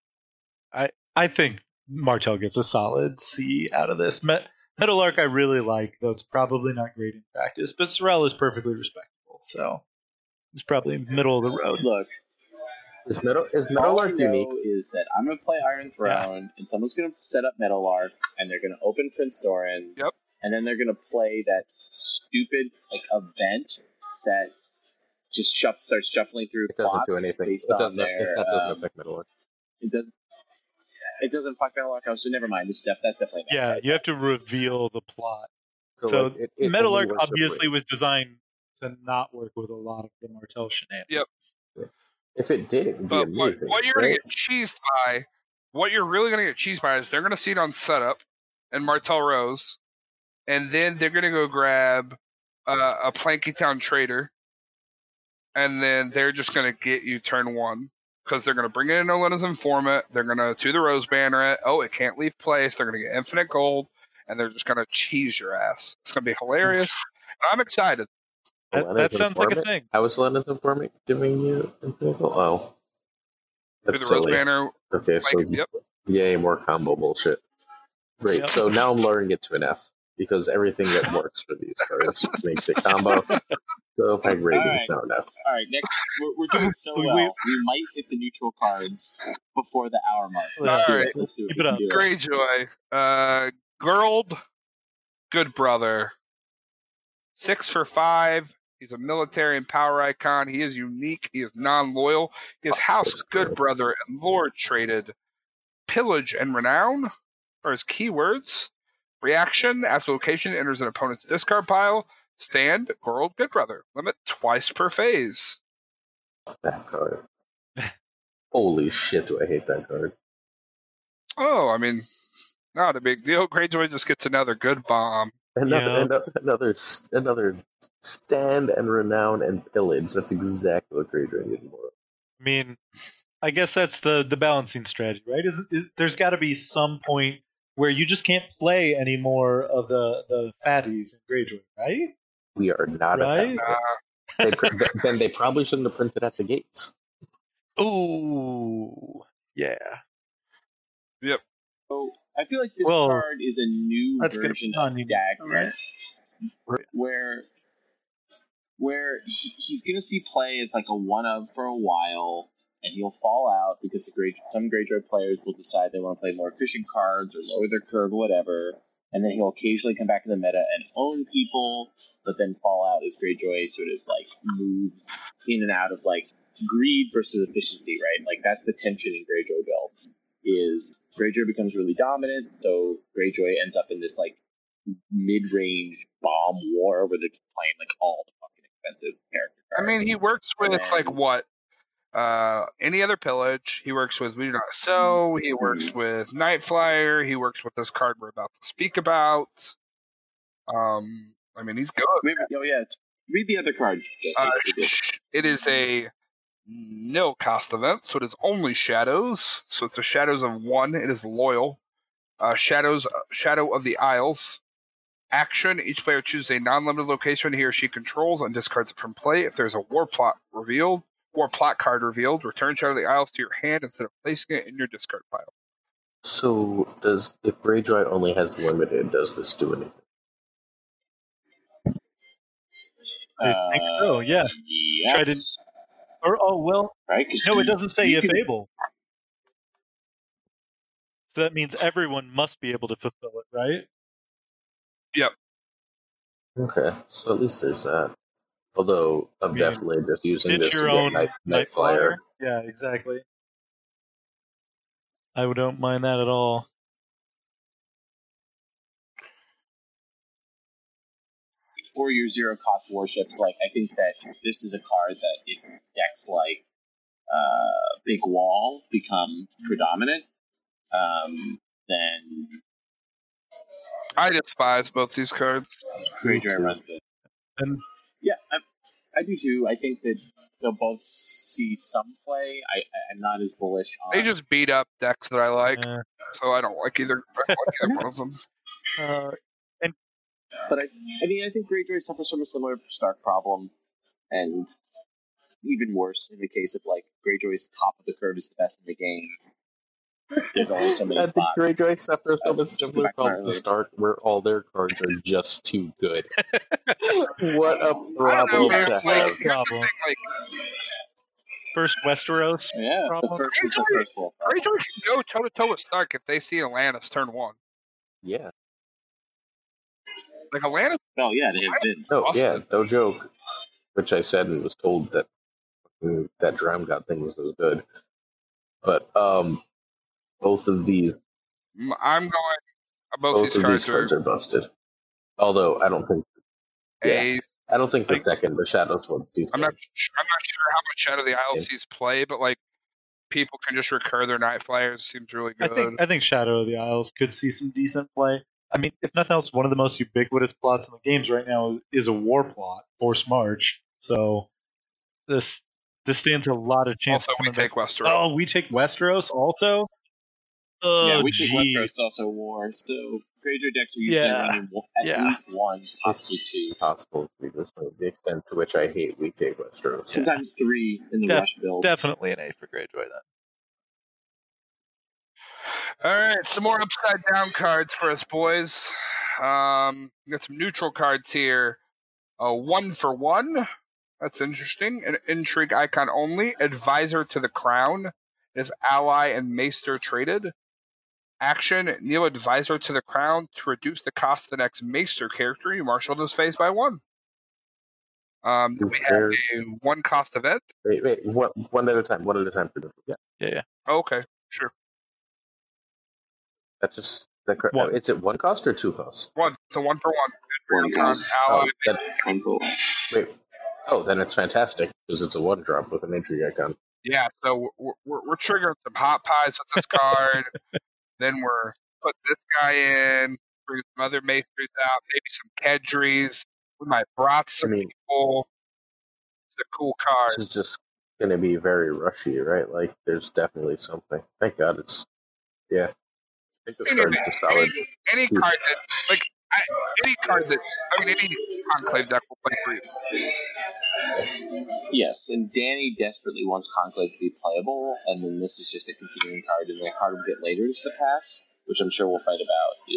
I think Martel gets a solid C out of this. Metal Arc I really like, though it's probably not great in practice, but Sorel is perfectly respectable, so it's probably middle of the road. Look, Is Metal all I Arc know unique? is that I'm going to play Iron Throne, and someone's going to set up Metal Arc, and they're going to open Prince Doran's, Yep. and then they're going to play that stupid like event that just starts shuffling through It doesn't plots do anything. based It on doesn't, their. that doesn't affect Metal Arc. It doesn't. It doesn't fuck Metal Arc out, so never mind. That's definitely not. Yeah, you have to reveal the plot. So like, it Metal only Arc works obviously if was designed to not work with a lot of the Martel shenanigans. Yep. If it did, it would be But amazing. what you're right? going to get cheesed by, what you're really going to get cheesed by is they're going to see it on setup and Martel Rose, and then they're going to go grab a Planky Town Trader, and then they're just going to get you turn one. Because they're going to bring in Olena's Informant, they're going to the Rose Banner it, it can't leave place, they're going to get infinite gold, and they're just going to cheese your ass. It's going to be hilarious. And I'm excited. That sounds like a thing. How is Lena's Informant giving you infinite gold? Oh. Through the That's Rose silly. Banner. Okay, so Yep. yay, more combo bullshit. Great, Yep. so now I'm lowering it to an F, because everything that works for these cards makes it combo. So Peg rating is now an F. All right, next we're doing so well. We might hit the neutral cards before the hour mark. Let's do it. Let's do it. Keep it up. Greyjoy. Gerald, good brother. 6 for 5. He's a military and power icon. He is unique. He is non-loyal. His house, good brother, and lord traded. Pillage and renown are his keywords. Reaction, as location enters an opponent's discard pile. Stand, Gerald, good brother. Limit twice per phase. That card. Holy shit, do I hate that card. Oh, I mean, not a big deal. Greyjoy just gets another good bomb. Another stand and renown and pillage. That's exactly what Greyjoy needed more of. I mean, I guess that's the balancing strategy, right? There's got to be some point where you just can't play any more of the fatties in Greyjoy, right? We are not Right? at that. Then they probably shouldn't have printed at the gates. Ooh, yeah. Yep. So I feel like this Well, card is a new that's version gonna of be Dagger, right. where he's going to see play as like a one of for a while, and he'll fall out because some Greyjoy players will decide they want to play more efficient cards or lower their curve or whatever, and then he'll occasionally come back in the meta and own people, but then fall out as Greyjoy sort of like moves in and out of like greed versus efficiency, right? Like that's the tension in Greyjoy builds. Is Greyjoy becomes really dominant, so Greyjoy ends up in this like mid-range bomb war where they're just playing like all the fucking expensive character cards. I mean, he works with And then- like what? Any other pillage. He works with We Do Not Sow. He works with Night Flyer. He works with this card we're about to speak about. I mean, he's good. Read the other card, Jesse. It is a nil cost event, so it is only shadows. So it's a shadows of 1. It is loyal. Shadow of the Isles. Action: each player chooses a non-limited location he or she controls and discards it from play. If there's a war plot card revealed, return Shadow of the Isles to your hand instead of placing it in your discard pile. So, if Greyjoy only has limited, does this do anything? I think so, yeah. Yes. Right? No, it doesn't say if able. So that means everyone must be able to fulfill it, right? Yep. Okay, so at least there's that. Although, I'm definitely just using It's this your to own get Night Flyer. Yeah, exactly. I don't mind that at all. Or your zero cost warships. Like, I think that this is a card that if decks like Big Wall become predominant, then I despise both these cards. Greyjoy runs it. And Yeah, I do too. I think that they'll both see some play. I'm not as bullish on. They just beat up decks that I like, uh, so I don't like either. I don't like either one of them. But I mean, I think Greyjoy suffers from a similar Stark problem, and even worse in the case of like Greyjoy's top of the curve is the best in the game. There's only so many I think spots. Greyjoy suffers from a just go similar back to my problem to earlier- Stark, where all their cards are just too good. What a I don't know, problem man. to Like, have. here's the Problem. thing, like, First Westeros. Yeah, the problem. first is the first wolf. Greyjoy can go toe to toe with Stark if they see Atlantis turn 1. Yeah. Like Atlantis, Oh yeah, they have Vince. No, yeah, Busted. no joke. Which I said and was told that that Drown God thing was as good. But both of these I'm going. Both these cards are busted. Although I don't think a. I don't think the second the Shadows one sees I'm not sure how much Shadow of the Isle sees play, but like people can just recur their Night Flyers. Seems really good. I think Shadow of the Isles could see some decent play. I mean, if nothing else, one of the most ubiquitous plots in the games right now is a war plot, Force March. So this stands a lot of chance. Also, we take Westeros. Oh, we take Westeros also. Oh, Yeah, we take geez. Westeros. It's also war. So Greyjoy decks are usually running at least one, possibly two. possible because of the extent to which I hate we take Westeros. Sometimes three in the rush builds. Definitely an A for Greyjoy then. All right, some more upside down cards for us, boys. We got some neutral cards here. 1-for-1. That's interesting. An intrigue icon only. Advisor to the Crown. Is ally and maester traded. Action: kneel Advisor to the Crown to reduce the cost of the next maester character you marshaled his face by 1. We have a 1 cost event. Wait, one at a time. One at a time. Yeah. Okay, sure. That's just One. Is it 1 cost or 2 costs? 1. It's a 1-for-1. One cost. Ally. Wait. Oh, then it's fantastic because it's a 1-drop with an intrigue icon. Yeah, so we're triggering some hot pies with this card. Then we're putting this guy in, bring some other maesters out, maybe some Kedries. We might brought some people. It's a cool card. This is just going to be very rushy, right? Like, there's definitely something. Thank God it's... Yeah. I think this card's just solid. Any card that... Like, any card that... I mean, any Conclave deck will play for you. Yes, and Danny desperately wants Conclave to be playable, and then this is just a continuing card, and the card we'll get later into the pack, which I'm sure we'll fight about,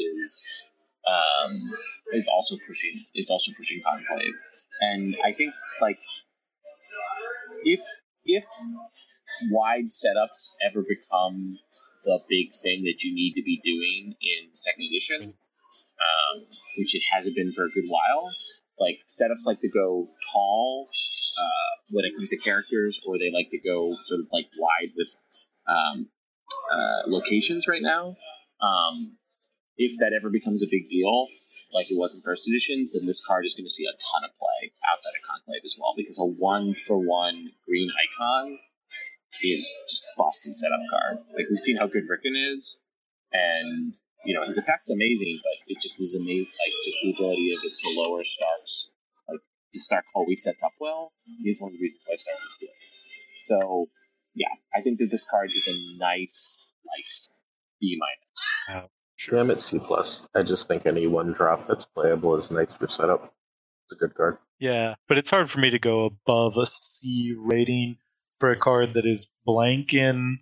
is also pushing Conclave. And I think like if wide setups ever become the big thing that you need to be doing in second edition, which it hasn't been for a good while, like setups like to go tall when it comes to characters, or they like to go sort of like wide with locations right now. If that ever becomes a big deal, like it was in first edition, then this card is going to see a ton of play outside of Conclave as well, because a 1-for-1 green icon is just a busted setup card. Like, we've seen how good Rickon is, and you know his effect's amazing, but it just is amazing. Like, just the ability of it to lower Stark's, like, the Stark always sets up well is one of the reasons why Stark is good. So yeah, I think that this card is a nice like B-. Sure. Damn it, C+. I just think any 1-drop that's playable is nice for setup. It's a good card. Yeah, but it's hard for me to go above a C rating for a card that is blank in,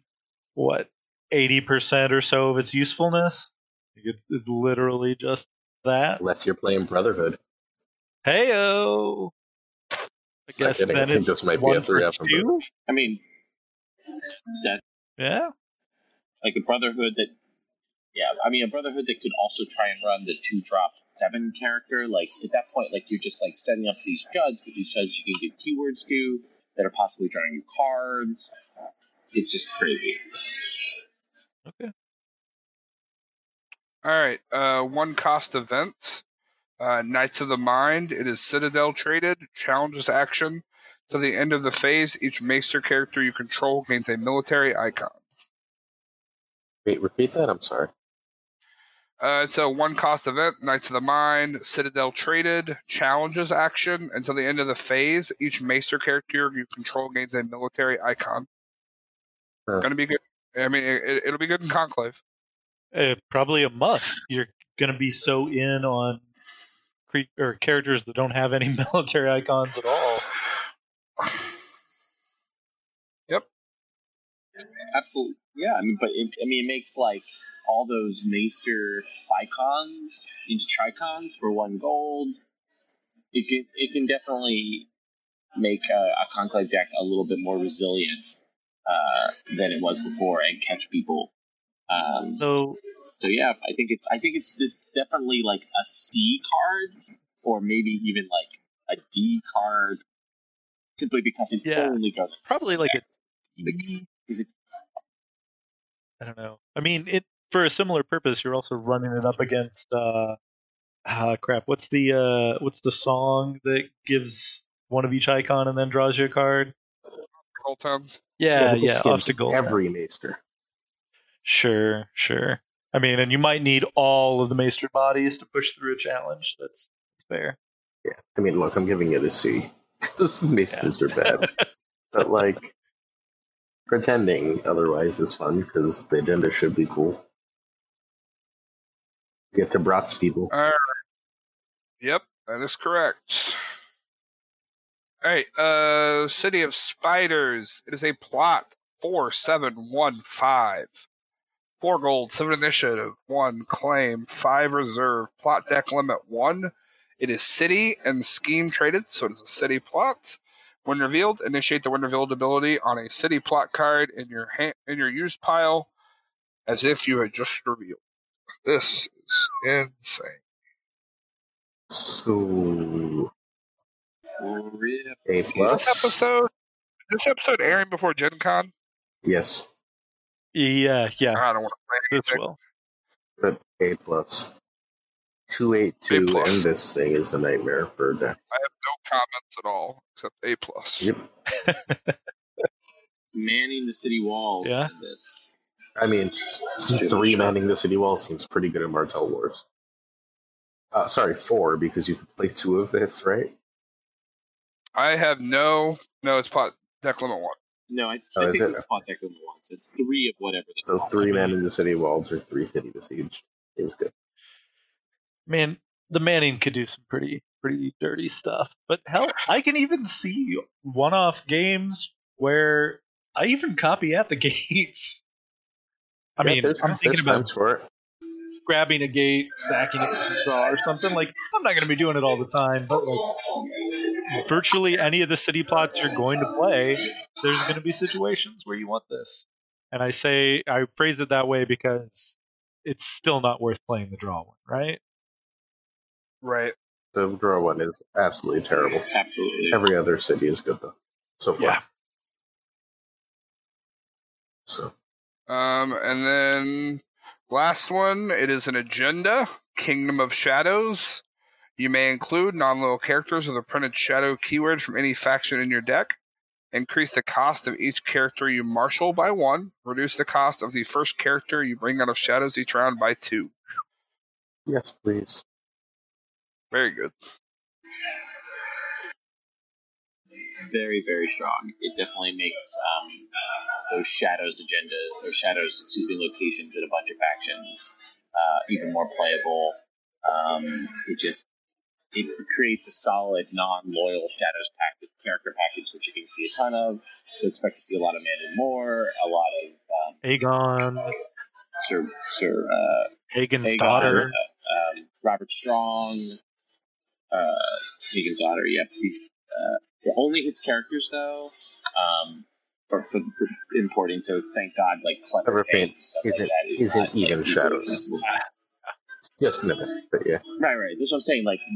80% or so of its usefulness? It's literally just that. Unless you're playing Brotherhood. Hey-o! I guess kidding. then I think it's this might be 1 a 3 for up for 2? I mean, that Yeah. like a Brotherhood that, yeah, I mean a Brotherhood that could also try and run the 2-drop 7 character. Like at that point, like you're just like setting up these Judds, but these Judds you can give keywords to that are possibly drawing you cards. It's just crazy. Okay. All right. One cost event. Knights of the Mind. It is Citadel traded. Challenges action. To the end of the phase, each Maester character you control gains a military icon. Wait, repeat that? I'm sorry. It's a one cost event. Knights of the Mind. Citadel traded. Challenges action. Until the end of the phase, each Maester character you control gains a military icon. Huh. Gonna be good. I mean, it'll be good in Conclave. Probably a must. You're going to be so in on characters that don't have any military icons at all. Yep. Absolutely. Yeah, I mean, but it makes like all those Maester icons into Tricons for 1 gold. It can definitely make a Conclave deck a little bit more resilient than it was before and catch people. So yeah, I think it's this definitely like a C card, or maybe even like a D card, simply because it only goes. Probably like a D. Is it? I don't know. I mean, for a similar purpose, you're also running it up against. Crap. What's the song that gives one of each icon and then draws you a card? Gold Town. Yeah, this off gives to Gold every Town. Maester. Sure. I mean, and you might need all of the Maester bodies to push through a challenge. That's fair. Yeah, I mean, look, I'm giving it a C. Those Maesters are bad. But, like, pretending otherwise is fun, because the agenda should be cool. Get to Bratz people. All right. Yep, that is correct. All right, City of Spiders. It is a plot 4715. 4 gold, 7 initiative, 1 claim, 5 reserve. Plot deck limit 1. It is city and scheme traded, so it is a city plot. When revealed, initiate the when revealed ability on a city plot card in your used pile, as if you had just revealed. This is insane. So, A+. This episode airing before Gen Con? Yes. Yeah. I don't want to play anything. This will. But A+. 282, A+. and this thing is a nightmare for a deck. I have no comments at all, except A+. Yep. Manning the city walls Yeah. in this. I mean, 3 manning the city wall seems pretty good in Martell Wars. Sorry, 4, because you can play 2 of this, right? I have no, it's plot deck limit 1. No, I think this is plot deck limit 1, so it's 3 of whatever. So 3 manning the city walls or 3 city besiege. It was good. Man, the Manning could do some pretty dirty stuff. But hell, I can even see one-off games where I even copy at the gates. I mean, I'm thinking about grabbing a gate, backing it with a draw or something. Like, I'm not going to be doing it all the time, but like, virtually any of the city plots you're going to play, there's going to be situations where you want this. And I phrase it that way because it's still not worth playing the draw one, right? Right. The draw one is absolutely terrible. Absolutely. Every other city is good though. So far. Yeah. So. And then last one, it is an agenda, Kingdom of Shadows. You may include non-loyal characters with a printed shadow keyword from any faction in your deck. Increase the cost of each character you marshal by 1. Reduce the cost of the first character you bring out of Shadows each round by 2. Yes, please. Very good. Very, very strong. It definitely makes those shadows locations in a bunch of factions even more playable. It creates a solid non-loyal Shadows character package that you can see a ton of. So expect to see a lot of Manning Moore, a lot of Aegon, Hagen's daughter, Robert Strong, Hagen's daughter. Yep. It only hits characters though, for importing. So thank God, like Clever Fate and stuff like that isn't even Shadows. Just no, but yeah. Right. That's what I'm saying. Like,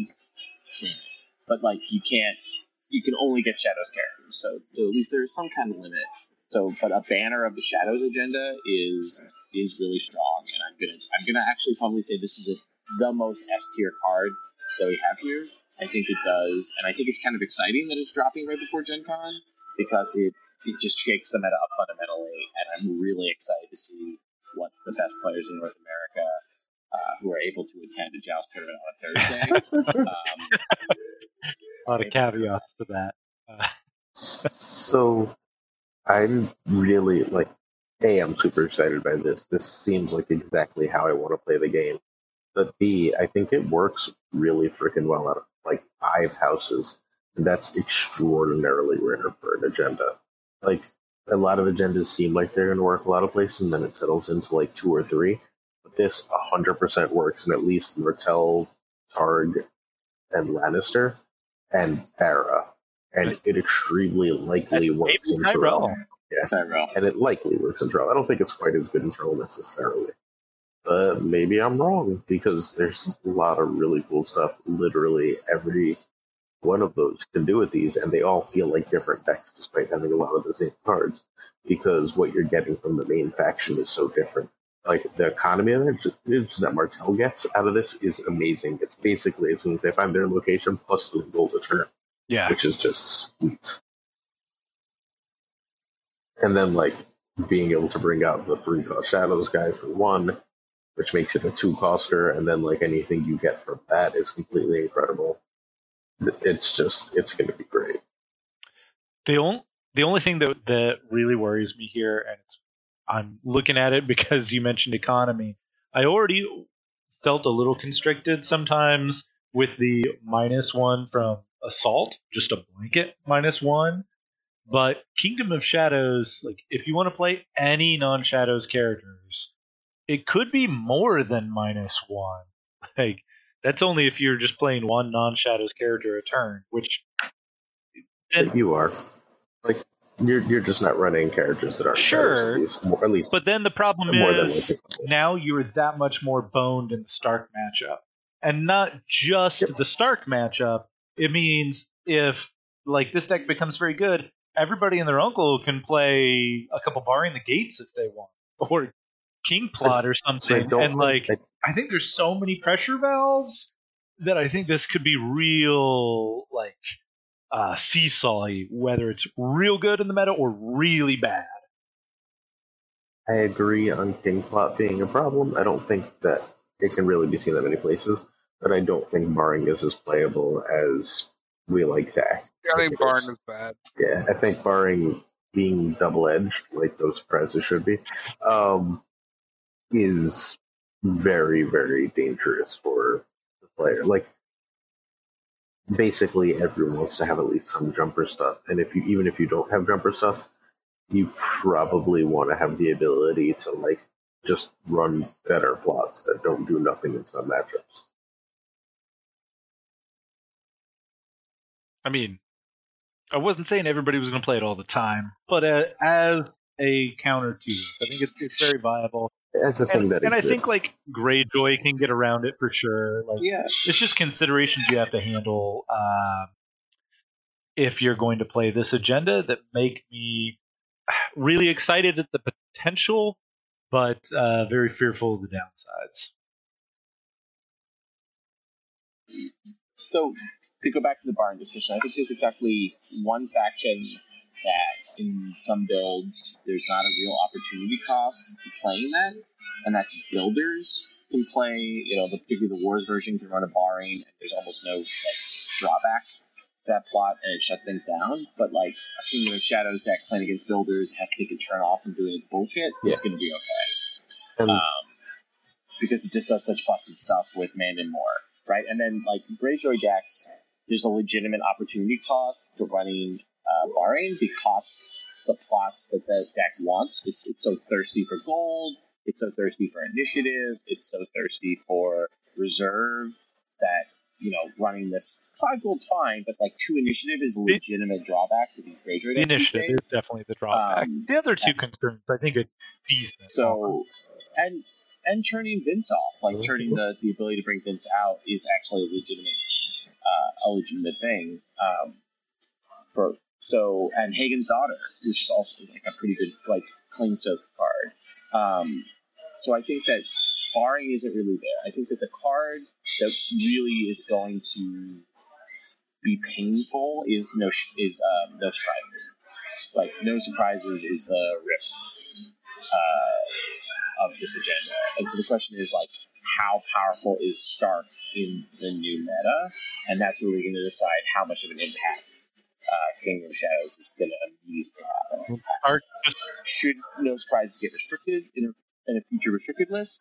but like you can only get Shadows characters. So at least there is some kind of limit But a banner of the Shadows agenda is really strong, and I'm gonna actually probably say this is the most S tier card that we have here. I think it does, and I think it's kind of exciting that it's dropping right before Gen Con because it just shakes the meta up fundamentally, and I'm really excited to see what the best players in North America who are able to attend a Joust tournament on a Thursday. A lot of caveats to that. So I'm really like, A, I'm super excited by this. This seems like exactly how I want to play the game. But B, I think it works really freaking well out of like 5 houses. And that's extraordinarily rare for an agenda. Like, a lot of agendas seem like they're going to work a lot of places, and then it settles into like 2 or 3. But this 100% works in at least Martell, Targ, and Lannister, and Barra. And it extremely likely works in Tyrell. Yeah, Tyrell. And it likely works in Tyrell. I don't think it's quite as good in Tyrell necessarily. But maybe I'm wrong, because there's a lot of really cool stuff. Literally every one of those can do with these, and they all feel like different decks despite having a lot of the same cards, because what you're getting from the main faction is so different. Like, the economy of it that Martell gets out of this is amazing. It's basically, as soon as they find their location, plus the gold a turn. Yeah. Which is just sweet. And then, like, being able to bring out the 3-cost Shadows guy for 1, which makes it a 2-coster, and then, like, anything you get from that is completely incredible. It's going to be great. The only thing that really worries me here, and I'm looking at it because you mentioned economy, I already felt a little constricted sometimes with the -1 from Assault, just a blanket -1. But Kingdom of Shadows, like, if you want to play any non-Shadows characters, it could be more than -1. Like, that's only if you're just playing one non-Shadows character a turn, which But you are. Like, you're just not running characters that aren't sure, Shadows, at least. But then the problem more is than like now you're that much more boned in the Stark matchup. And not just the Stark matchup. It means if, like, this deck becomes very good, everybody and their uncle can play a couple Barring the Gates if they want. Or King Plot or something. And, like, I think there's so many pressure valves that I think this could be real, like, seesawy, whether it's real good in the meta or really bad. I agree on King Plot being a problem. I don't think that it can really be seen that many places, but I don't think Barring is as playable as we like to act. I think Barring is bad. Yeah, I think Barring being double-edged, like those prizes should be, is very, very dangerous for the player. Like, basically everyone wants to have at least some jumper stuff, and even if you don't have jumper stuff, you probably want to have the ability to, like, just run better plots that don't do nothing in some matchups. I mean, I wasn't saying everybody was going to play it all the time, but as a counter to this, I think it's very viable. That's a thing that and exists. I think, like, Greyjoy can get around it for sure. Like, Yeah. It's just considerations you have to handle if you're going to play this agenda that make me really excited at the potential, but very fearful of the downsides. So, to go back to the Barring discussion, I think there's exactly one faction that in some builds there's not a real opportunity cost to playing that, and that's builders can play, particularly the Wars version can run a Barring, and there's almost no, like, drawback to that plot, and it shuts things down. But, like, a Kingdom of Shadows deck playing against builders has to take a turn off from doing its bullshit, it's going to be okay. Because it just does such busted stuff with Man and More, right? And then, like, Greyjoy decks, there's a legitimate opportunity cost for running Barring because the plots that the deck wants. It's so thirsty for gold, it's so thirsty for initiative, it's so thirsty for reserve that, running this 5 gold's fine, but, like, 2 initiative is a legitimate drawback to these Greyjoy decks. The initiative is definitely the drawback. The other 2 concerns, I think, are decent. So, and turning Vince off, like, turning the ability to bring Vince out is actually a legitimate thing So, and Hagen's Daughter, which is also like a pretty good like clean soak card. So I think that Faring isn't really there. I think that the card that really is going to be painful is no surprises. Like no surprises is the rip of this agenda, and so the question is like, how powerful is Stark in the new meta, and that's really going to decide how much of an impact Kingdom of Shadows is going to need. Should No Surprises get restricted in a future restricted list?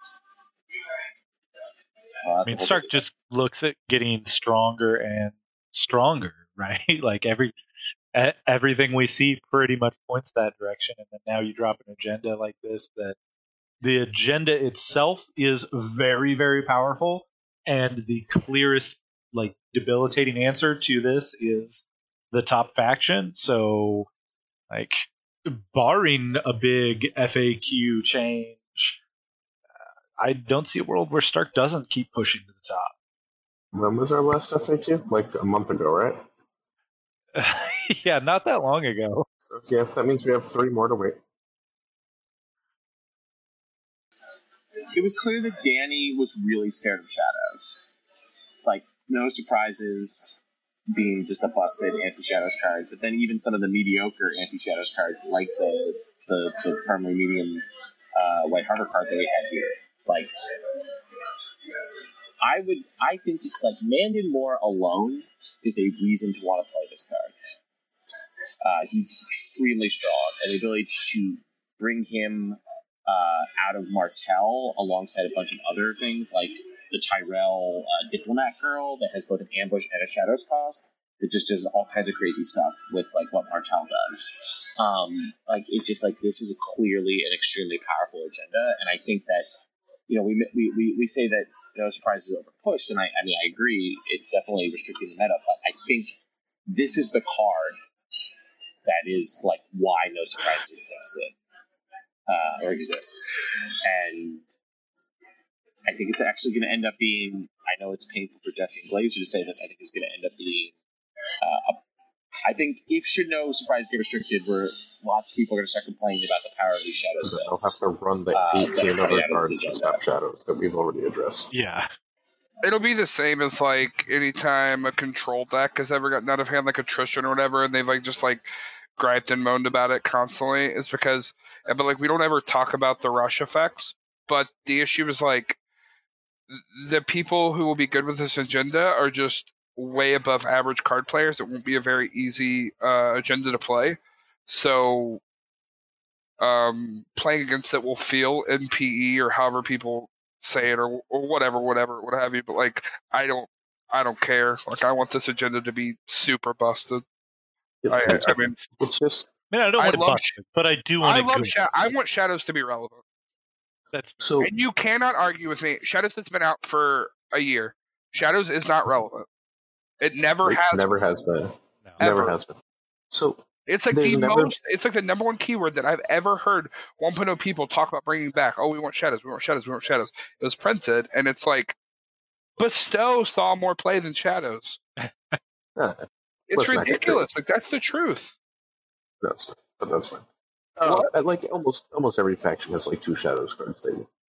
I mean, Stark just looks at getting stronger and stronger, right? Like everything we see pretty much points that direction, and then now you drop an agenda like this that the agenda itself is very, very powerful, and the clearest, like, debilitating answer to this is the top faction. So, like, barring a big FAQ change, I don't see a world where Stark doesn't keep pushing to the top. When was our last FAQ? Like a month ago, right? Yeah, not that long ago. So, yeah, that means we have 3 more to wait. It was clear that Danny was really scared of Shadows. Like, No Surprises being just a busted anti-Shadows card, but then even some of the mediocre anti-Shadows cards, like the firmly medium White Harbor card that we had here, like, I think like Mandon Moore alone is a reason to want to play this card. He's extremely strong, and the ability to bring him out of Martell alongside a bunch of other things like the Tyrell Diplomat Girl that has both an ambush and a Shadows cost that just does all kinds of crazy stuff with like what Martell does. Like it's just like this is clearly an extremely powerful agenda, and I think that we say that No Surprises over pushed, and I mean I agree it's definitely restricting the meta, but I think this is the card that is like why No Surprises exists, and I think it's actually going to end up being. I know it's painful for Jesse and Glazer to say this. I think it's going to end up being. I think if Should No Surprise get restricted, where lots of people are going to start complaining about the power of these Shadows builds. They'll have to run the 18 other cards to stop Shadows that we've already addressed. Yeah. It'll be the same as like anytime a control deck has ever gotten out of hand, like attrition or whatever, and they've like just like griped and moaned about it constantly. Is because, but like we don't ever talk about the rush effects. But the issue is like the people who will be good with this agenda are just way above average card players. It won't be a very easy agenda to play. So playing against it will feel NPE or however people say it or whatever, what have you. But like I don't care. Like I want this agenda to be super busted. I mean, it's just. I mean, I don't want it busted, but I do want it. I want Shadows to be relevant. That's so. And you cannot argue with me. Shadows has been out for a year. Shadows is not relevant. It never has been. Never has been. So it's like it's like the number one keyword that I've ever heard 1.0 people talk about bringing back. Oh, we want Shadows. It was printed, and it's like Bestow saw more play than Shadows. It's ridiculous. Like that's the truth. But that's fine. Like almost every faction has like 2 Shadows cards.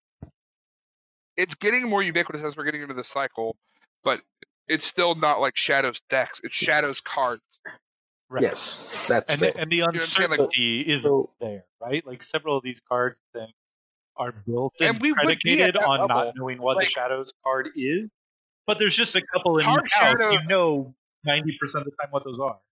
It's getting more ubiquitous as we're getting into the cycle, but it's still not like Shadows decks. It's Shadows cards. Right. Yes, that's and the uncertainty is there, right? Like several of these cards things are built and predicated on not knowing what the Shadows card is. But there's just a couple in each house. You know 90% of the time what those are.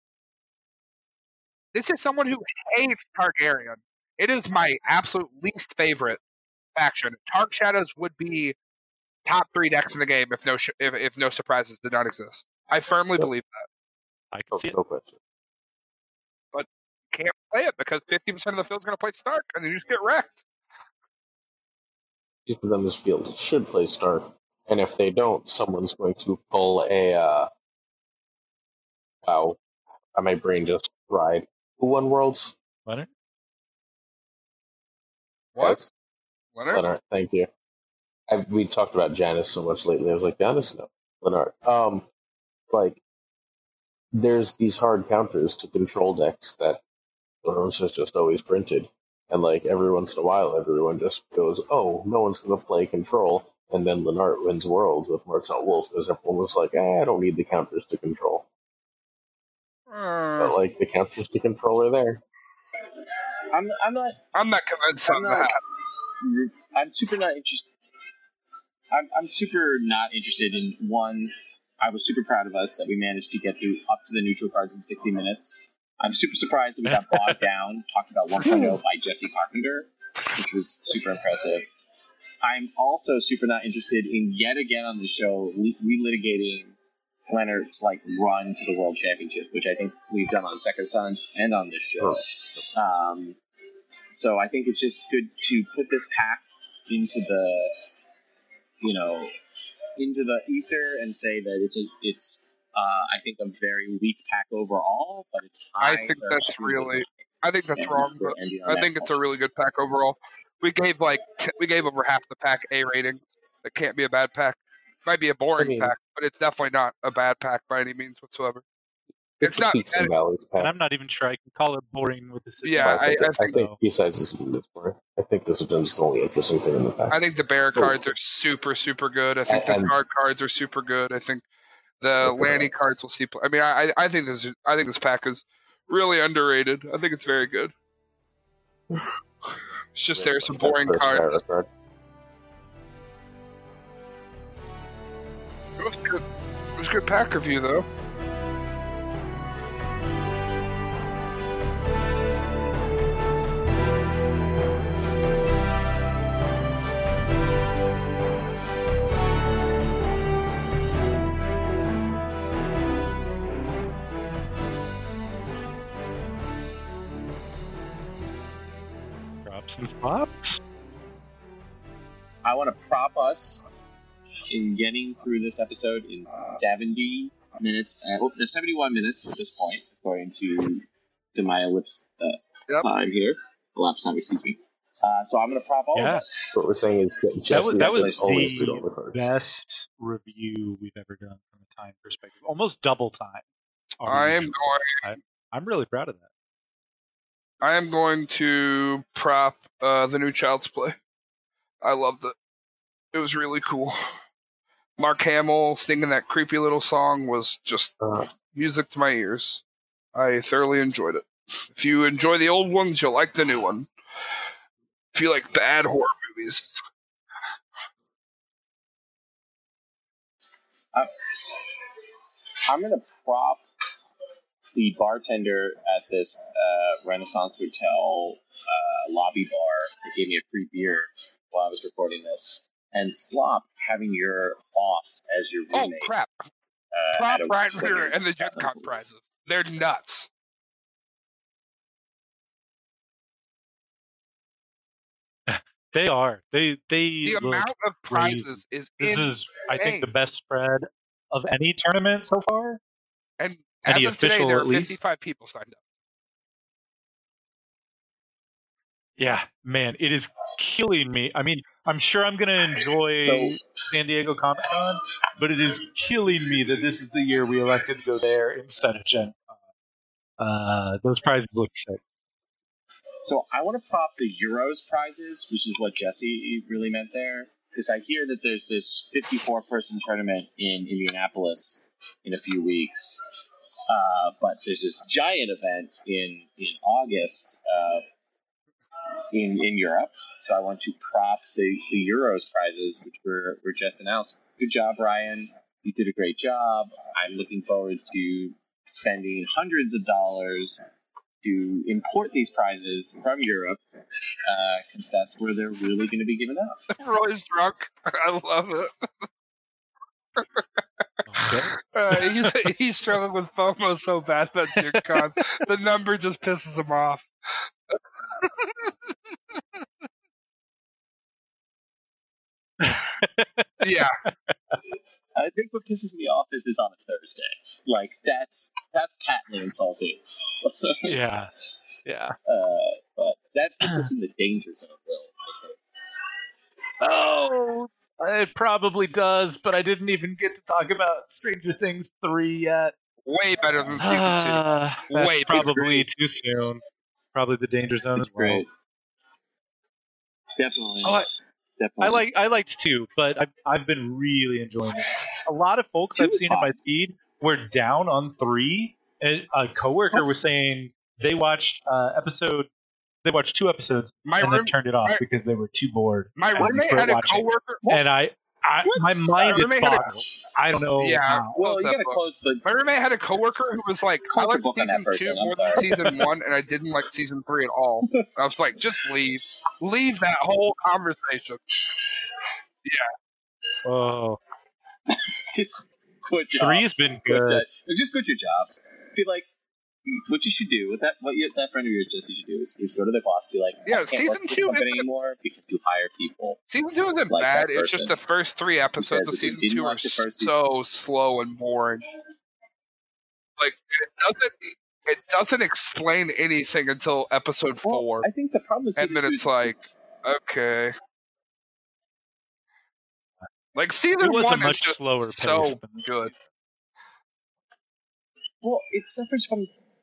This is someone who hates Targaryen. It is my absolute least favorite faction. Targ Shadows would be top 3 decks in the game if No Surprises did not exist. I firmly believe that. I can see it. But you can't play it because 50% of the field's going to play Stark, and you just get wrecked. People on this field should play Stark, and if they don't, someone's going to pull a. Wow, my brain just fried. Who won Worlds? Leonard? What? Yes. Leonard? Thank you. We talked about Janice so much lately. I was like, Janice? No. Leonard. Like, there's these hard counters to control decks that Thrones has just always printed. And like every once in a while, everyone just goes, "Oh, no one's going to play control." And then Lenart wins Worlds with Marcel Wolf, because everyone was like, "I don't need the counters to control." But like the counters to control are there. I'm not. I'm not convinced on that. I'm super not interested. I'm super not interested in one. I was super proud of us that we managed to get through up to the neutral cards in 60 minutes. I'm super surprised that we got bogged down talking about 1.0 by Jesse Carpenter, which was super impressive. I'm also super not interested in yet again on the show relitigating Leonard's like run to the World Championship, which I think we've done on Second Sons and on this show. So I think it's just good to put this pack into the, into the ether and say that it's I think a very weak pack overall, but it's high. I think that's wrong. But I think it's a really good pack overall. We gave over half the pack A rating. It can't be a bad pack. Might be a boring pack, but it's definitely not a bad pack by any means whatsoever. It's not. And I'm not even sure I can call it boring with the system. Yeah, I think besides this is boring. I think this is just the only interesting thing in the pack. I think the bear cards are super, super good. I think the guard cards are super good. I think the Lanny cards will see play. I mean, I think this pack is really underrated. I think it's very good. It's just there's some boring cards. It was good. It was a good pack review though. And spots. I want to prop us in getting through this episode in 70 minutes. 71 minutes at this point, according to my ellipse time here. Elapsed time, excuse me. So I'm going to prop all of us. What we're saying is that was the best review we've ever done from a time perspective. Almost double time. I'm really proud of that. I am going to prop the new Child's Play. I loved it. It was really cool. Mark Hamill singing that creepy little song was just music to my ears. I thoroughly enjoyed it. If you enjoy the old ones, you'll like the new one. If you like bad horror movies. I'm going to prop the bartender at this Renaissance Hotel lobby bar that gave me a free beer while I was recording this, and Slop having your boss as your roommate. Oh, crap. Prop right here and the Gen Con prizes. They're nuts. They are. The amount of prizes is This is, I think, the best spread of any tournament so far. And as of today, there are 55 people signed up. Yeah, man, it is killing me. I mean, I'm sure I'm going to enjoy San Diego Comic-Con, but it is killing me that this is the year we elected to go there instead of Gen Con. Those prizes look sick. So I want to prop the Euros prizes, which is what Jesse really meant there, because I hear that there's this 54-person tournament in Indianapolis in a few weeks. But there's this giant event in August in Europe. So I want to prop the Euros prizes, which were just announced. Good job, Ryan. You did a great job. I'm looking forward to spending hundreds of dollars to import these prizes from Europe, because that's where they're really going to be given out. Roy's drunk. I love it. Okay. He's struggling with FOMO so bad that Gen Con. The number just pisses him off. Yeah. I think what pisses me off is this on a Thursday. Like, that's patently insulting. Yeah. But that puts us in the danger zone, Will, I think. Oh, it probably does, but I didn't even get to talk about Stranger Things 3 yet. Way better than season 2. That's Way probably too soon. Probably the Danger Zone It's as well. great. Definitely. Oh, Definitely. I liked 2, but I've been really enjoying it. A lot of folks 2 I've was seen in fine. my feed were down on 3, and a coworker was saying they watched 2 episodes and then turned it off because they were too bored. My and roommate quit had a watching. coworker. And my mind is roommate had a- boggled. I don't know Yeah. how. Well, Close you that gotta book. close the. My roommate had a coworker who was like, Close I the like book on that season person, 2 I'm more sorry. than season 1, and I didn't like season 3 at all. I was like, just leave. Leave that whole conversation. Oh, Just quit your job. 3's been Quit good. just quit your job. Be like, what you should do with that. That friend of yours just you should do is go to their boss. Be like, Yeah, I can't season work for this 2 company isn't- anymore because you hire people. Season 2 isn't Like bad, that it's just person the first 3 episodes says of that they season didn't 2 are like the first so slow and boring. Like, it doesn't explain anything until episode 4. I think the problem with And season then 2 it's like, okay. Like, It season was a 1 is much just slower pace so than this. good. well, it suffers from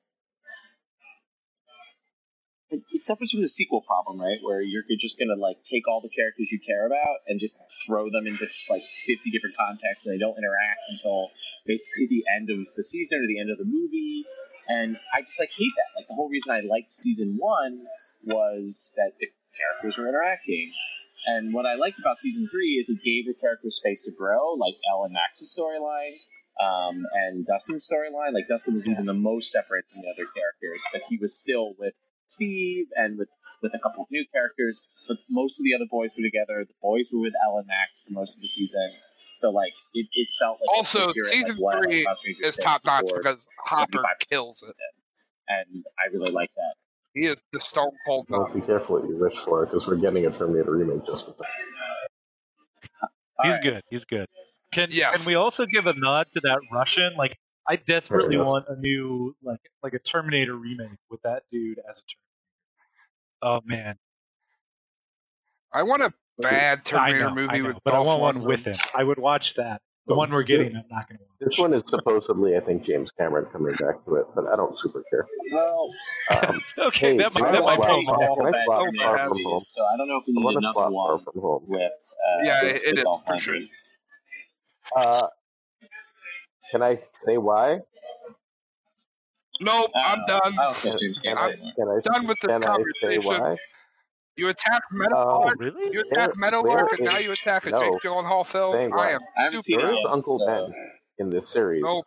the sequel problem, right? Where you're just gonna like take all the characters you care about and just throw them into like 50 different contexts, and they don't interact until basically the end of the season or the end of the movie. And I just like hate that. Like the whole reason I liked season 1 was that the characters were interacting. And what I liked about season 3 is it gave the characters space to grow, like Elle and Max's storyline, and Dustin's storyline. Like Dustin was even the most separate from the other characters, but he was still with Steve and with a couple of new characters. But most of the other boys were together. The boys were with Elle and Max for most of the season. So like it felt like Also, season 3 is top notch because Hopper 75% kills it. and I really like that. He is the stone cold Well, god. be careful what you wish for, because we're getting a Terminator remake just with that. He's Alright. good. He's good. Can Yes. we also give a nod to that Russian? Like, I desperately Fair enough. want a new like a Terminator remake with that dude as a Terminator. Oh man, I want a bad Terminator I know, movie with but I Dolph want one with him. Lundgren. I would watch that. The one we're getting, I'm not going to watch. This one is supposedly, I think, James Cameron coming back to it, but I don't super care. Well, Okay, Hey, that can I might swap- pull already him off. saw Can I bad swap Terminator Far From movies, Home? so I don't know if we I need want to another swap Far one From Home. with. Yeah, with it is Dolph for Lundgren. sure. Can I say why? Nope, I'm done. I don't trust James Cameron anymore. Can I, Done with this can I say conversation. why? You attack Metal Oh, Lord, really? you attack Metal Where Lord, and is- now you attack a no. Jake Gyllenhaal film. Saying I why. am I haven't seen super it Where's yet, Uncle so- Ben in this series? Nope.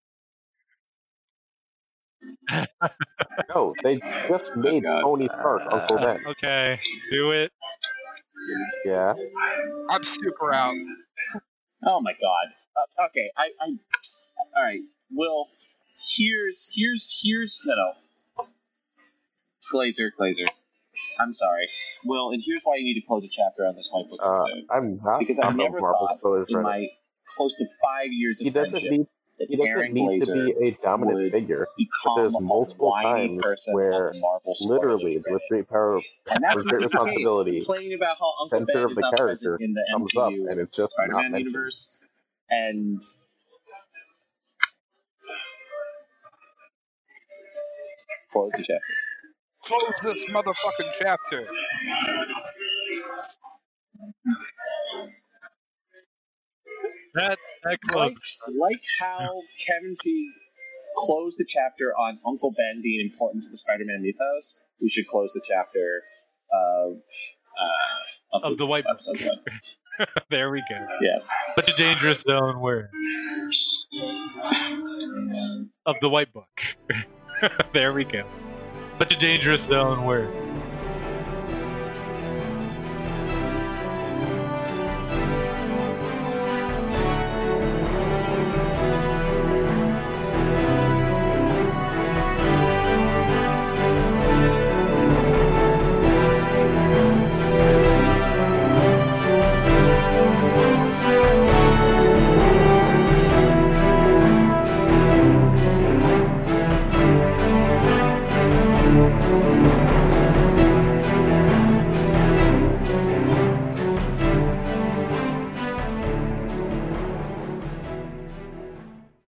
No, they just made God. Tony Stark Uncle Ben. Okay, do it. Yeah. I'm super out. Oh my god. Okay, I. All right, Will. Here's no. Glazer. I'm sorry, Will, and here's why you need to close a chapter on this white book episode. I'm not Because I on the never Marvel thought spoilers in right my close to 5 years of He doesn't friendship need that he doesn't Aaron need to Glazer be a dominant would figure. become there's a multiple whiny times person where of the Marvel spoilers Literally, trade. with great power And that's with what great he became, responsibility, complaining about how Uncle center Ben of is the not character present in the comes MCU up, and it's just not Spider-Man mentioned. universe. And close the chapter. Close this motherfucking chapter. That close. Like how Kevin Feige closed the chapter on Uncle Ben being important to the Spider-Man mythos, we should close the chapter of Of the white book. episode one. There we go. Yes. But the dangerous zone where of the white book. There we go. But the dangerous zone where